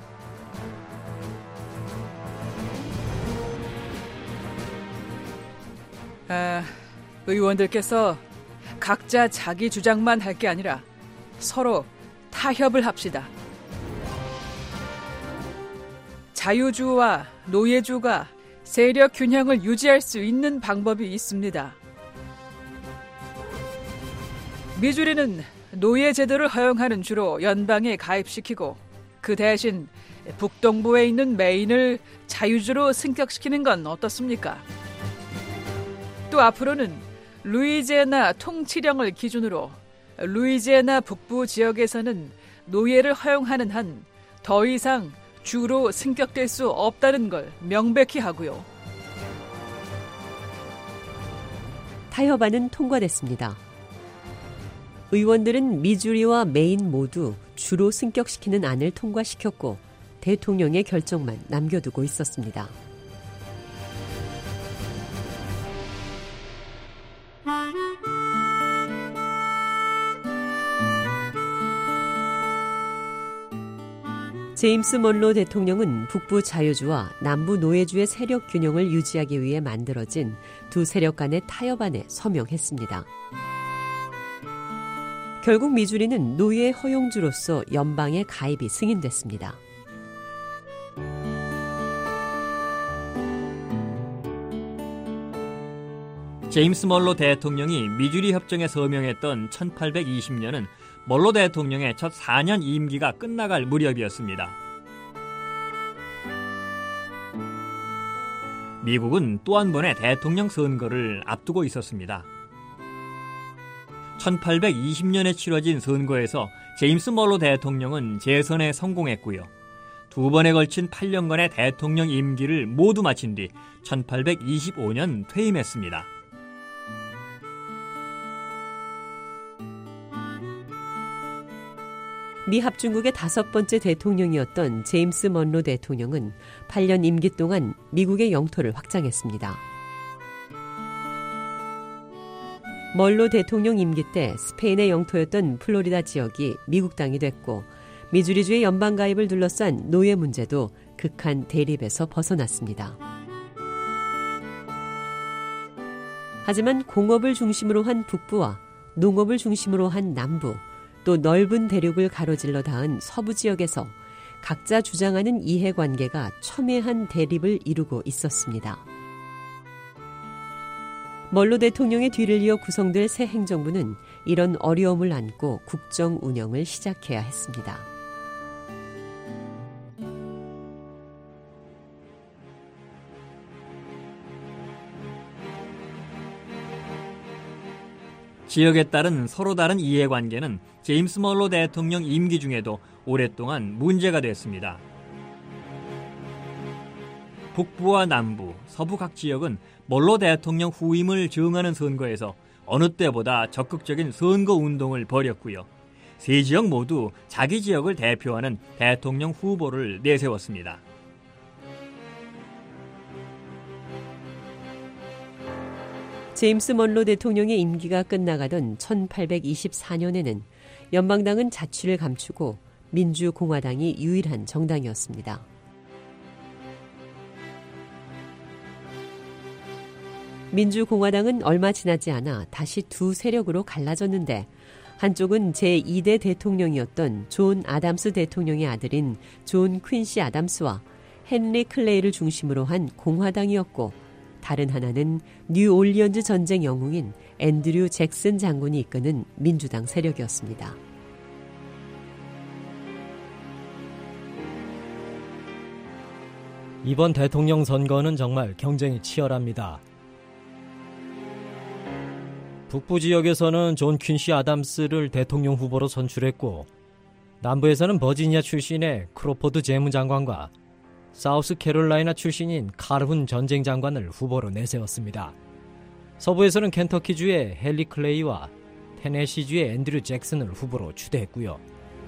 의원들께서 각자 자기 주장만 할 게 아니라 서로 타협을 합시다. 자유주와 노예주가 세력 균형을 유지할 수 있는 방법이 있습니다. 미주리는 노예 제도를 허용하는 주로 연방에 가입시키고 그 대신 북동부에 있는 메인을 자유주로 승격시키는 건 어떻습니까? 또 앞으로는 루이지애나 통치령을 기준으로 루이지애나 북부 지역에서는 노예를 허용하는 한 더 이상 주로 승격될 수 없다는 걸 명백히 하고요. 타협안은 통과됐습니다. 의원들은 미주리와 메인 모두 주로 승격시키는 안을 통과시켰고 대통령의 결정만 남겨두고 있었습니다. 제임스 먼로 대통령은 북부 자유주와 남부 노예주의 세력 균형을 유지하기 위해 만들어진 두 세력 간의 타협안에 서명했습니다. 결국 미주리는 노예 허용주로서 연방에 가입이 승인됐습니다. 제임스 멀로 대통령이 미주리 협정에 서명했던 1820년은 멀로 대통령의 첫 4년 임기가 끝나갈 무렵이었습니다. 미국은 또 한 번의 대통령 선거를 앞두고 있었습니다. 1820년에 치러진 선거에서 제임스 멀로 대통령은 재선에 성공했고요. 두 번에 걸친 8년간의 대통령 임기를 모두 마친 뒤 1825년 퇴임했습니다. 미 합중국의 5번째 대통령이었던 제임스 먼로 대통령은 8년 임기 동안 미국의 영토를 확장했습니다. 먼로 대통령 임기 때 스페인의 영토였던 플로리다 지역이 미국 땅이 됐고 미주리주의 연방 가입을 둘러싼 노예 문제도 극한 대립에서 벗어났습니다. 하지만 공업을 중심으로 한 북부와 농업을 중심으로 한 남부, 또 넓은 대륙을 가로질러 닿은 서부 지역에서 각자 주장하는 이해관계가 첨예한 대립을 이루고 있었습니다. 멀로 대통령의 뒤를 이어 구성될 새 행정부는 이런 어려움을 안고 국정 운영을 시작해야 했습니다. 지역에 따른 서로 다른 이해관계는 제임스 멀로 대통령 임기 중에도 오랫동안 문제가 됐습니다. 북부와 남부, 서부 각 지역은 멀로 대통령 후임을 정하는 선거에서 어느 때보다 적극적인 선거 운동을 벌였고요. 세 지역 모두 자기 지역을 대표하는 대통령 후보를 내세웠습니다. 제임스 먼로 대통령의 임기가 끝나가던 1824년에는 연방당은 자취를 감추고 민주공화당이 유일한 정당이었습니다. 민주공화당은 얼마 지나지 않아 다시 두 세력으로 갈라졌는데 한쪽은 제2대 대통령이었던 존 아담스 대통령의 아들인 존 퀸시 아담스와 헨리 클레이를 중심으로 한 공화당이었고 다른 하나는 뉴올리언즈 전쟁 영웅인 앤드류 잭슨 장군이 이끄는 민주당 세력이었습니다. 이번 대통령 선거는 정말 경쟁이 치열합니다. 북부 지역에서는 존 퀸시 아담스를 대통령 후보로 선출했고 남부에서는 버지니아 출신의 크로포드 재무장관과 사우스캐롤라이나 출신인 카르훈 전쟁장관을 후보로 내세웠습니다. 서부에서는 켄터키주의 헨리 클레이와 테네시주의 앤드류 잭슨을 후보로 추대했고요.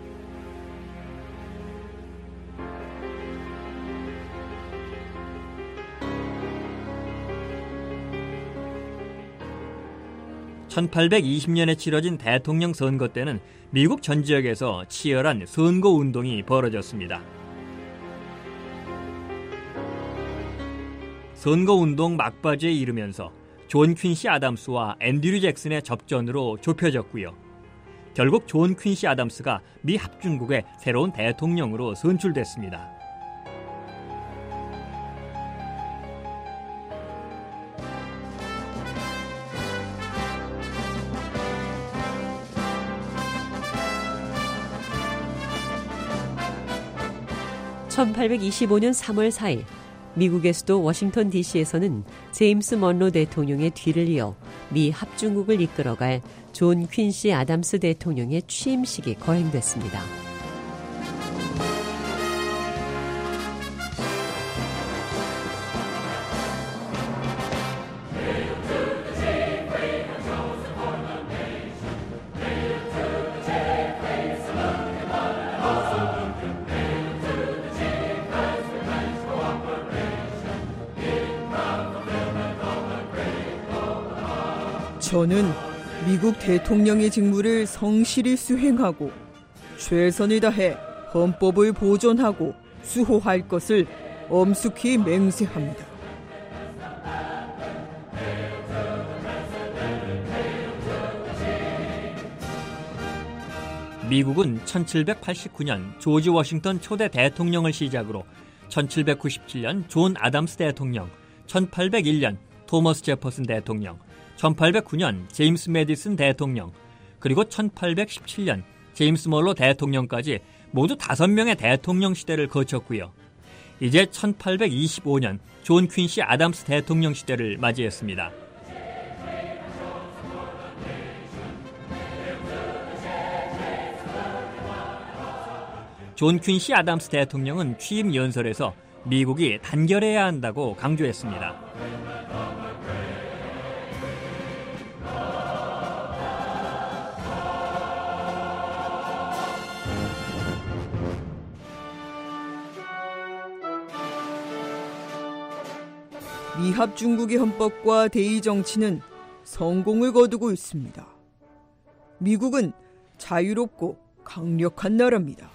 (1820년에) 치러진 대통령 선거 때는 미국 전 지역에서 치열한 선거 운동이 벌어졌습니다. 선거운동 막바지에 이르면서 존 퀸시 아담스와 앤드류 잭슨의 접전으로 좁혀졌고요. 결국 존 퀸시 아담스가 미 합중국의 새로운 대통령으로 선출됐습니다. (1825년 3월 4일) 미국의 수도 워싱턴 DC에서는 제임스 먼로 대통령의 뒤를 이어 미 합중국을 이끌어갈 존 퀸시 아담스 대통령의 취임식이 거행됐습니다. 저는 미국 대통령의 직무를 성실히 수행하고 최선을 다해 헌법을 보존하고 수호할 것을 엄숙히 맹세합니다. 미국은 1789년 조지 워싱턴 초대 대통령을 시작으로 1797년 존 아담스 대통령, 1801년 토머스 제퍼슨 대통령, 1809년 제임스 메디슨 대통령, 그리고 1817년 제임스 멀로 대통령까지 모두 5명의 대통령 시대를 거쳤고요. 이제 1825년 존 퀸시 아담스 대통령 시대를 맞이했습니다. 존 퀸시 아담스 대통령은 취임 연설에서 미국이 단결해야 한다고 강조했습니다. 미합중국의 헌법과 대의 정치는 성공을 거두고 있습니다. 미국은 자유롭고 강력한 나라입니다.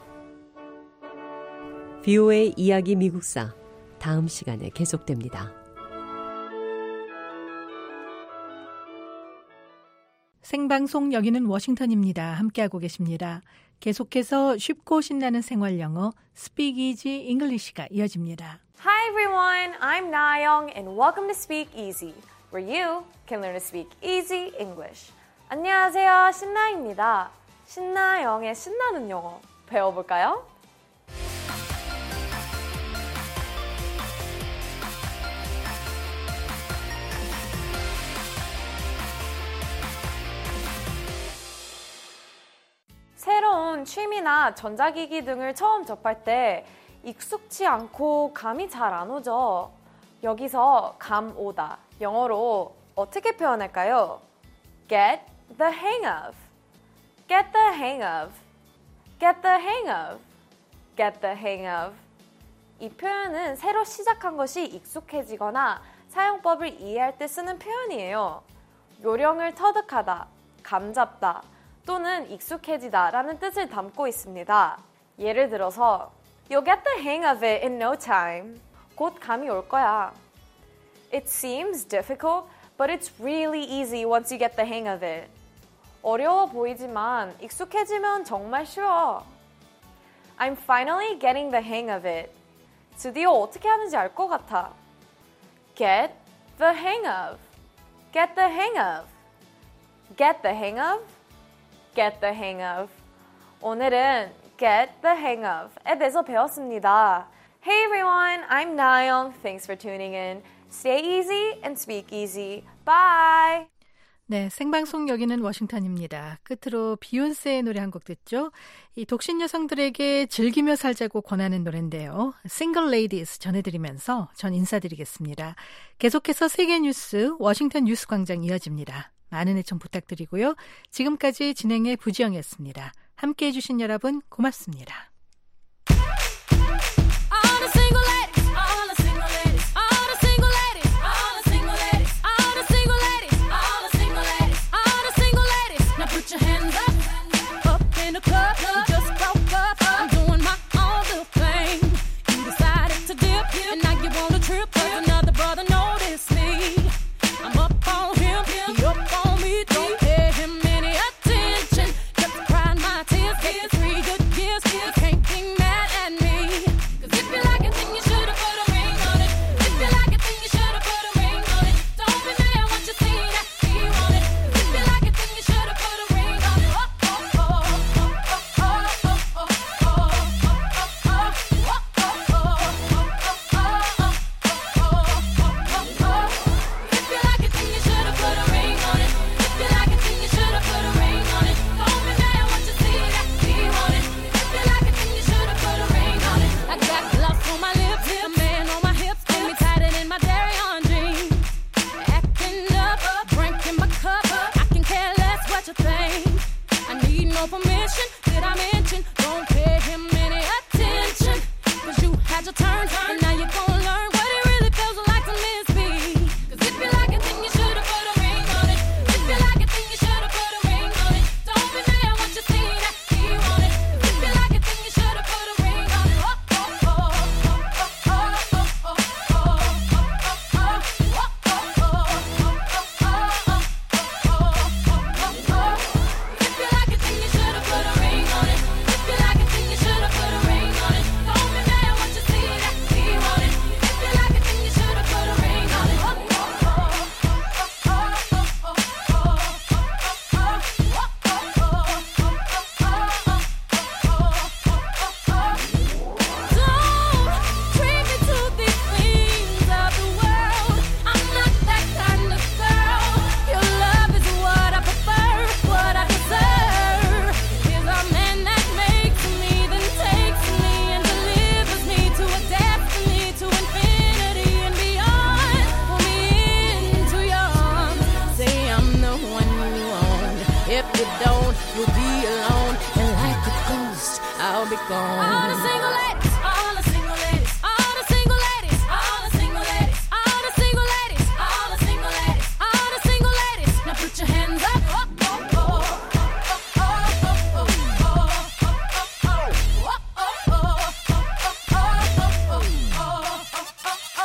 VOA 이야기 미국사 다음 시간에 계속됩니다. 생방송 여기는 워싱턴입니다. 함께하고 계십니다. 계속해서 쉽고 신나는 생활 영어 Speak Easy English가 이어집니다. Hi everyone, I'm Na-young and welcome to Speak Easy, where you can learn to speak easy English. 안녕하세요, 신나입니다. 신나영의 신나는 영어 배워볼까요? 새로운 취미나 전자기기 등을 처음 접할 때 익숙치 않고 감이 잘 안 오죠. 여기서 감 오다, 영어로 어떻게 표현할까요? Get the hang of. Get the hang of. Get the hang of. Get the hang of. 이 표현은 새로 시작한 것이 익숙해지거나 사용법을 이해할 때 쓰는 표현이에요. 요령을 터득하다, 감잡다, 또는 익숙해지다 라는 뜻을 담고 있습니다. 예를 들어서 You'll get the hang of it in no time. 곧 감이 올 거야. It seems difficult, but it's really easy once you get the hang of it. 어려워 보이지만 익숙해지면 정말 쉬워. I'm finally getting the hang of it. 드디어 어떻게 하는지 알 것 같아. Get the hang of. Get the hang of. Get the hang of. Get the hang of. 오늘은 get the hang of에 대해서 배웠습니다. Hey everyone, I'm Na-young. Thanks for tuning in. Stay easy and speak easy. Bye! 네, 생방송 여기는 워싱턴입니다. 끝으로 비욘세의 노래 한 곡 듣죠. 이 독신 여성들에게 즐기며 살자고 권하는 노래인데요. Single Ladies 전해드리면서 전 인사드리겠습니다. 계속해서 세계 뉴스 워싱턴 뉴스 광장 이어집니다. 많은 애청 부탁드리고요. 지금까지 진행의 부지영이었습니다. 함께해 주신 여러분 고맙습니다.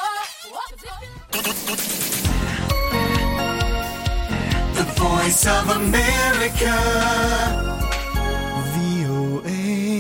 Voice of America, VOA.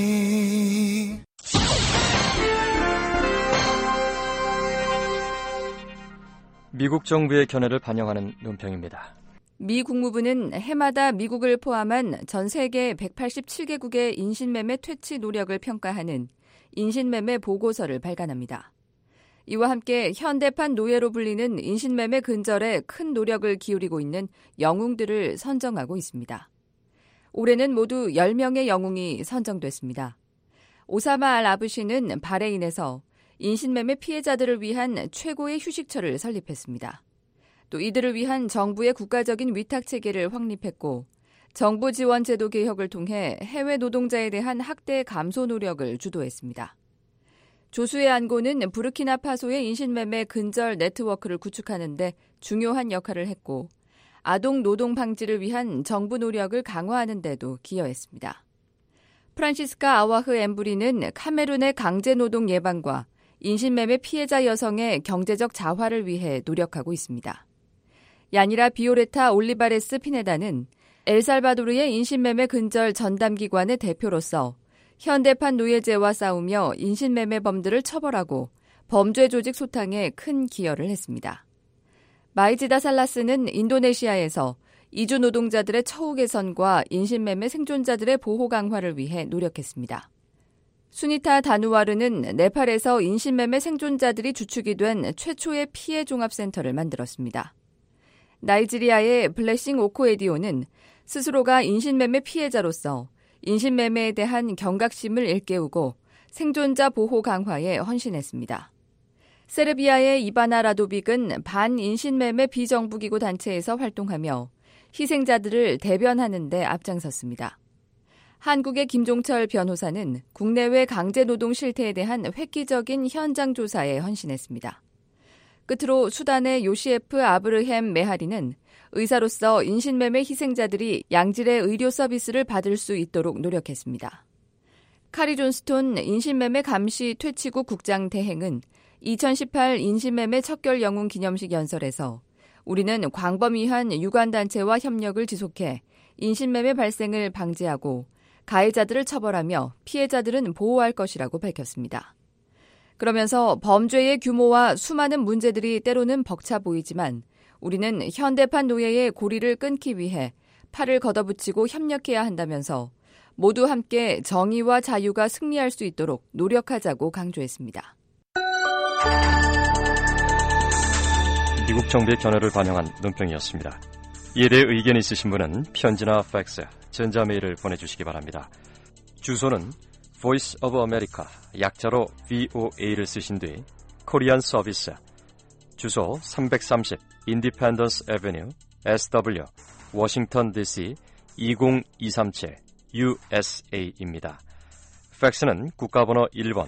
미국 정부의 견해를 반영하는 논평입니다. 미 국무부는 해마다 미국을 포함한 전 세계 187개국의 인신매매 퇴치 노력을 평가하는 인신매매 보고서를 발간합니다. 이와 함께 현대판 노예로 불리는 인신매매 근절에 큰 노력을 기울이고 있는 영웅들을 선정하고 있습니다. 올해는 모두 10명의 영웅이 선정됐습니다. 오사마 알 아부시는 바레인에서 인신매매 피해자들을 위한 최고의 휴식처를 설립했습니다. 또 이들을 위한 정부의 국가적인 위탁체계를 확립했고 정부 지원 제도 개혁을 통해 해외 노동자에 대한 학대 감소 노력을 주도했습니다. 조수의 안고는 부르키나파소의 인신매매 근절 네트워크를 구축하는 데 중요한 역할을 했고 아동 노동 방지를 위한 정부 노력을 강화하는 데도 기여했습니다. 프란시스카 아와흐 엠브리는 카메룬의 강제노동 예방과 인신매매 피해자 여성의 경제적 자활을 위해 노력하고 있습니다. 야니라 비오레타 올리바레스 피네다는 엘살바도르의 인신매매 근절 전담기관의 대표로서 현대판 노예제와 싸우며 인신매매범들을 처벌하고 범죄 조직 소탕에 큰 기여를 했습니다. 마이지다 살라스는 인도네시아에서 이주 노동자들의 처우 개선과 인신매매 생존자들의 보호 강화를 위해 노력했습니다. 수니타 다누와르는 네팔에서 인신매매 생존자들이 주축이 된 최초의 피해 종합센터를 만들었습니다. 나이지리아의 블레싱 오코에디오는 스스로가 인신매매 피해자로서 인신매매에 대한 경각심을 일깨우고 생존자 보호 강화에 헌신했습니다. 세르비아의 이바나 라도빅은 반인신매매 비정부기구 단체에서 활동하며 희생자들을 대변하는 데 앞장섰습니다. 한국의 김종철 변호사는 국내외 강제노동 실태에 대한 획기적인 현장 조사에 헌신했습니다. 끝으로 수단의 요시에프 아브르햄 메하리는 의사로서 인신매매 희생자들이 양질의 의료 서비스를 받을 수 있도록 노력했습니다. 카리 존스톤 인신매매 감시 퇴치국 국장 대행은 2018 인신매매 척결 영웅 기념식 연설에서 우리는 광범위한 유관단체와 협력을 지속해 인신매매 발생을 방지하고 가해자들을 처벌하며 피해자들은 보호할 것이라고 밝혔습니다. 그러면서 범죄의 규모와 수많은 문제들이 때로는 벅차 보이지만 우리는 현대판 노예의 고리를 끊기 위해 팔을 걷어붙이고 협력해야 한다면서 모두 함께 정의와 자유가 승리할 수 있도록 노력하자고 강조했습니다. 미국 정부의 견해를 반영한 논평이었습니다. 이에 대해 의견 있으신 분은 편지나 팩스, 전자메일을 보내주시기 바랍니다. 주소는 Voice of America, 약자로 VOA를 쓰신 뒤 코리안 서비스, 주소 330 Independence Avenue, SW, 워싱턴 DC 20237 USA입니다. 팩스는 국가번호 1번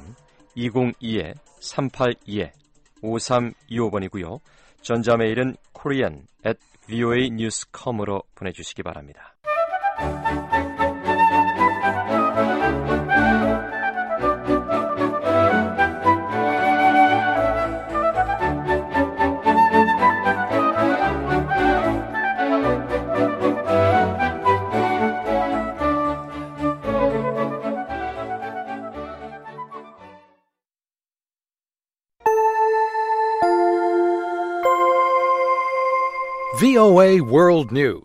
202-382-5325번이고요. 전자메일은 korean@voanews.com으로 보내주시기 바랍니다. VOA World News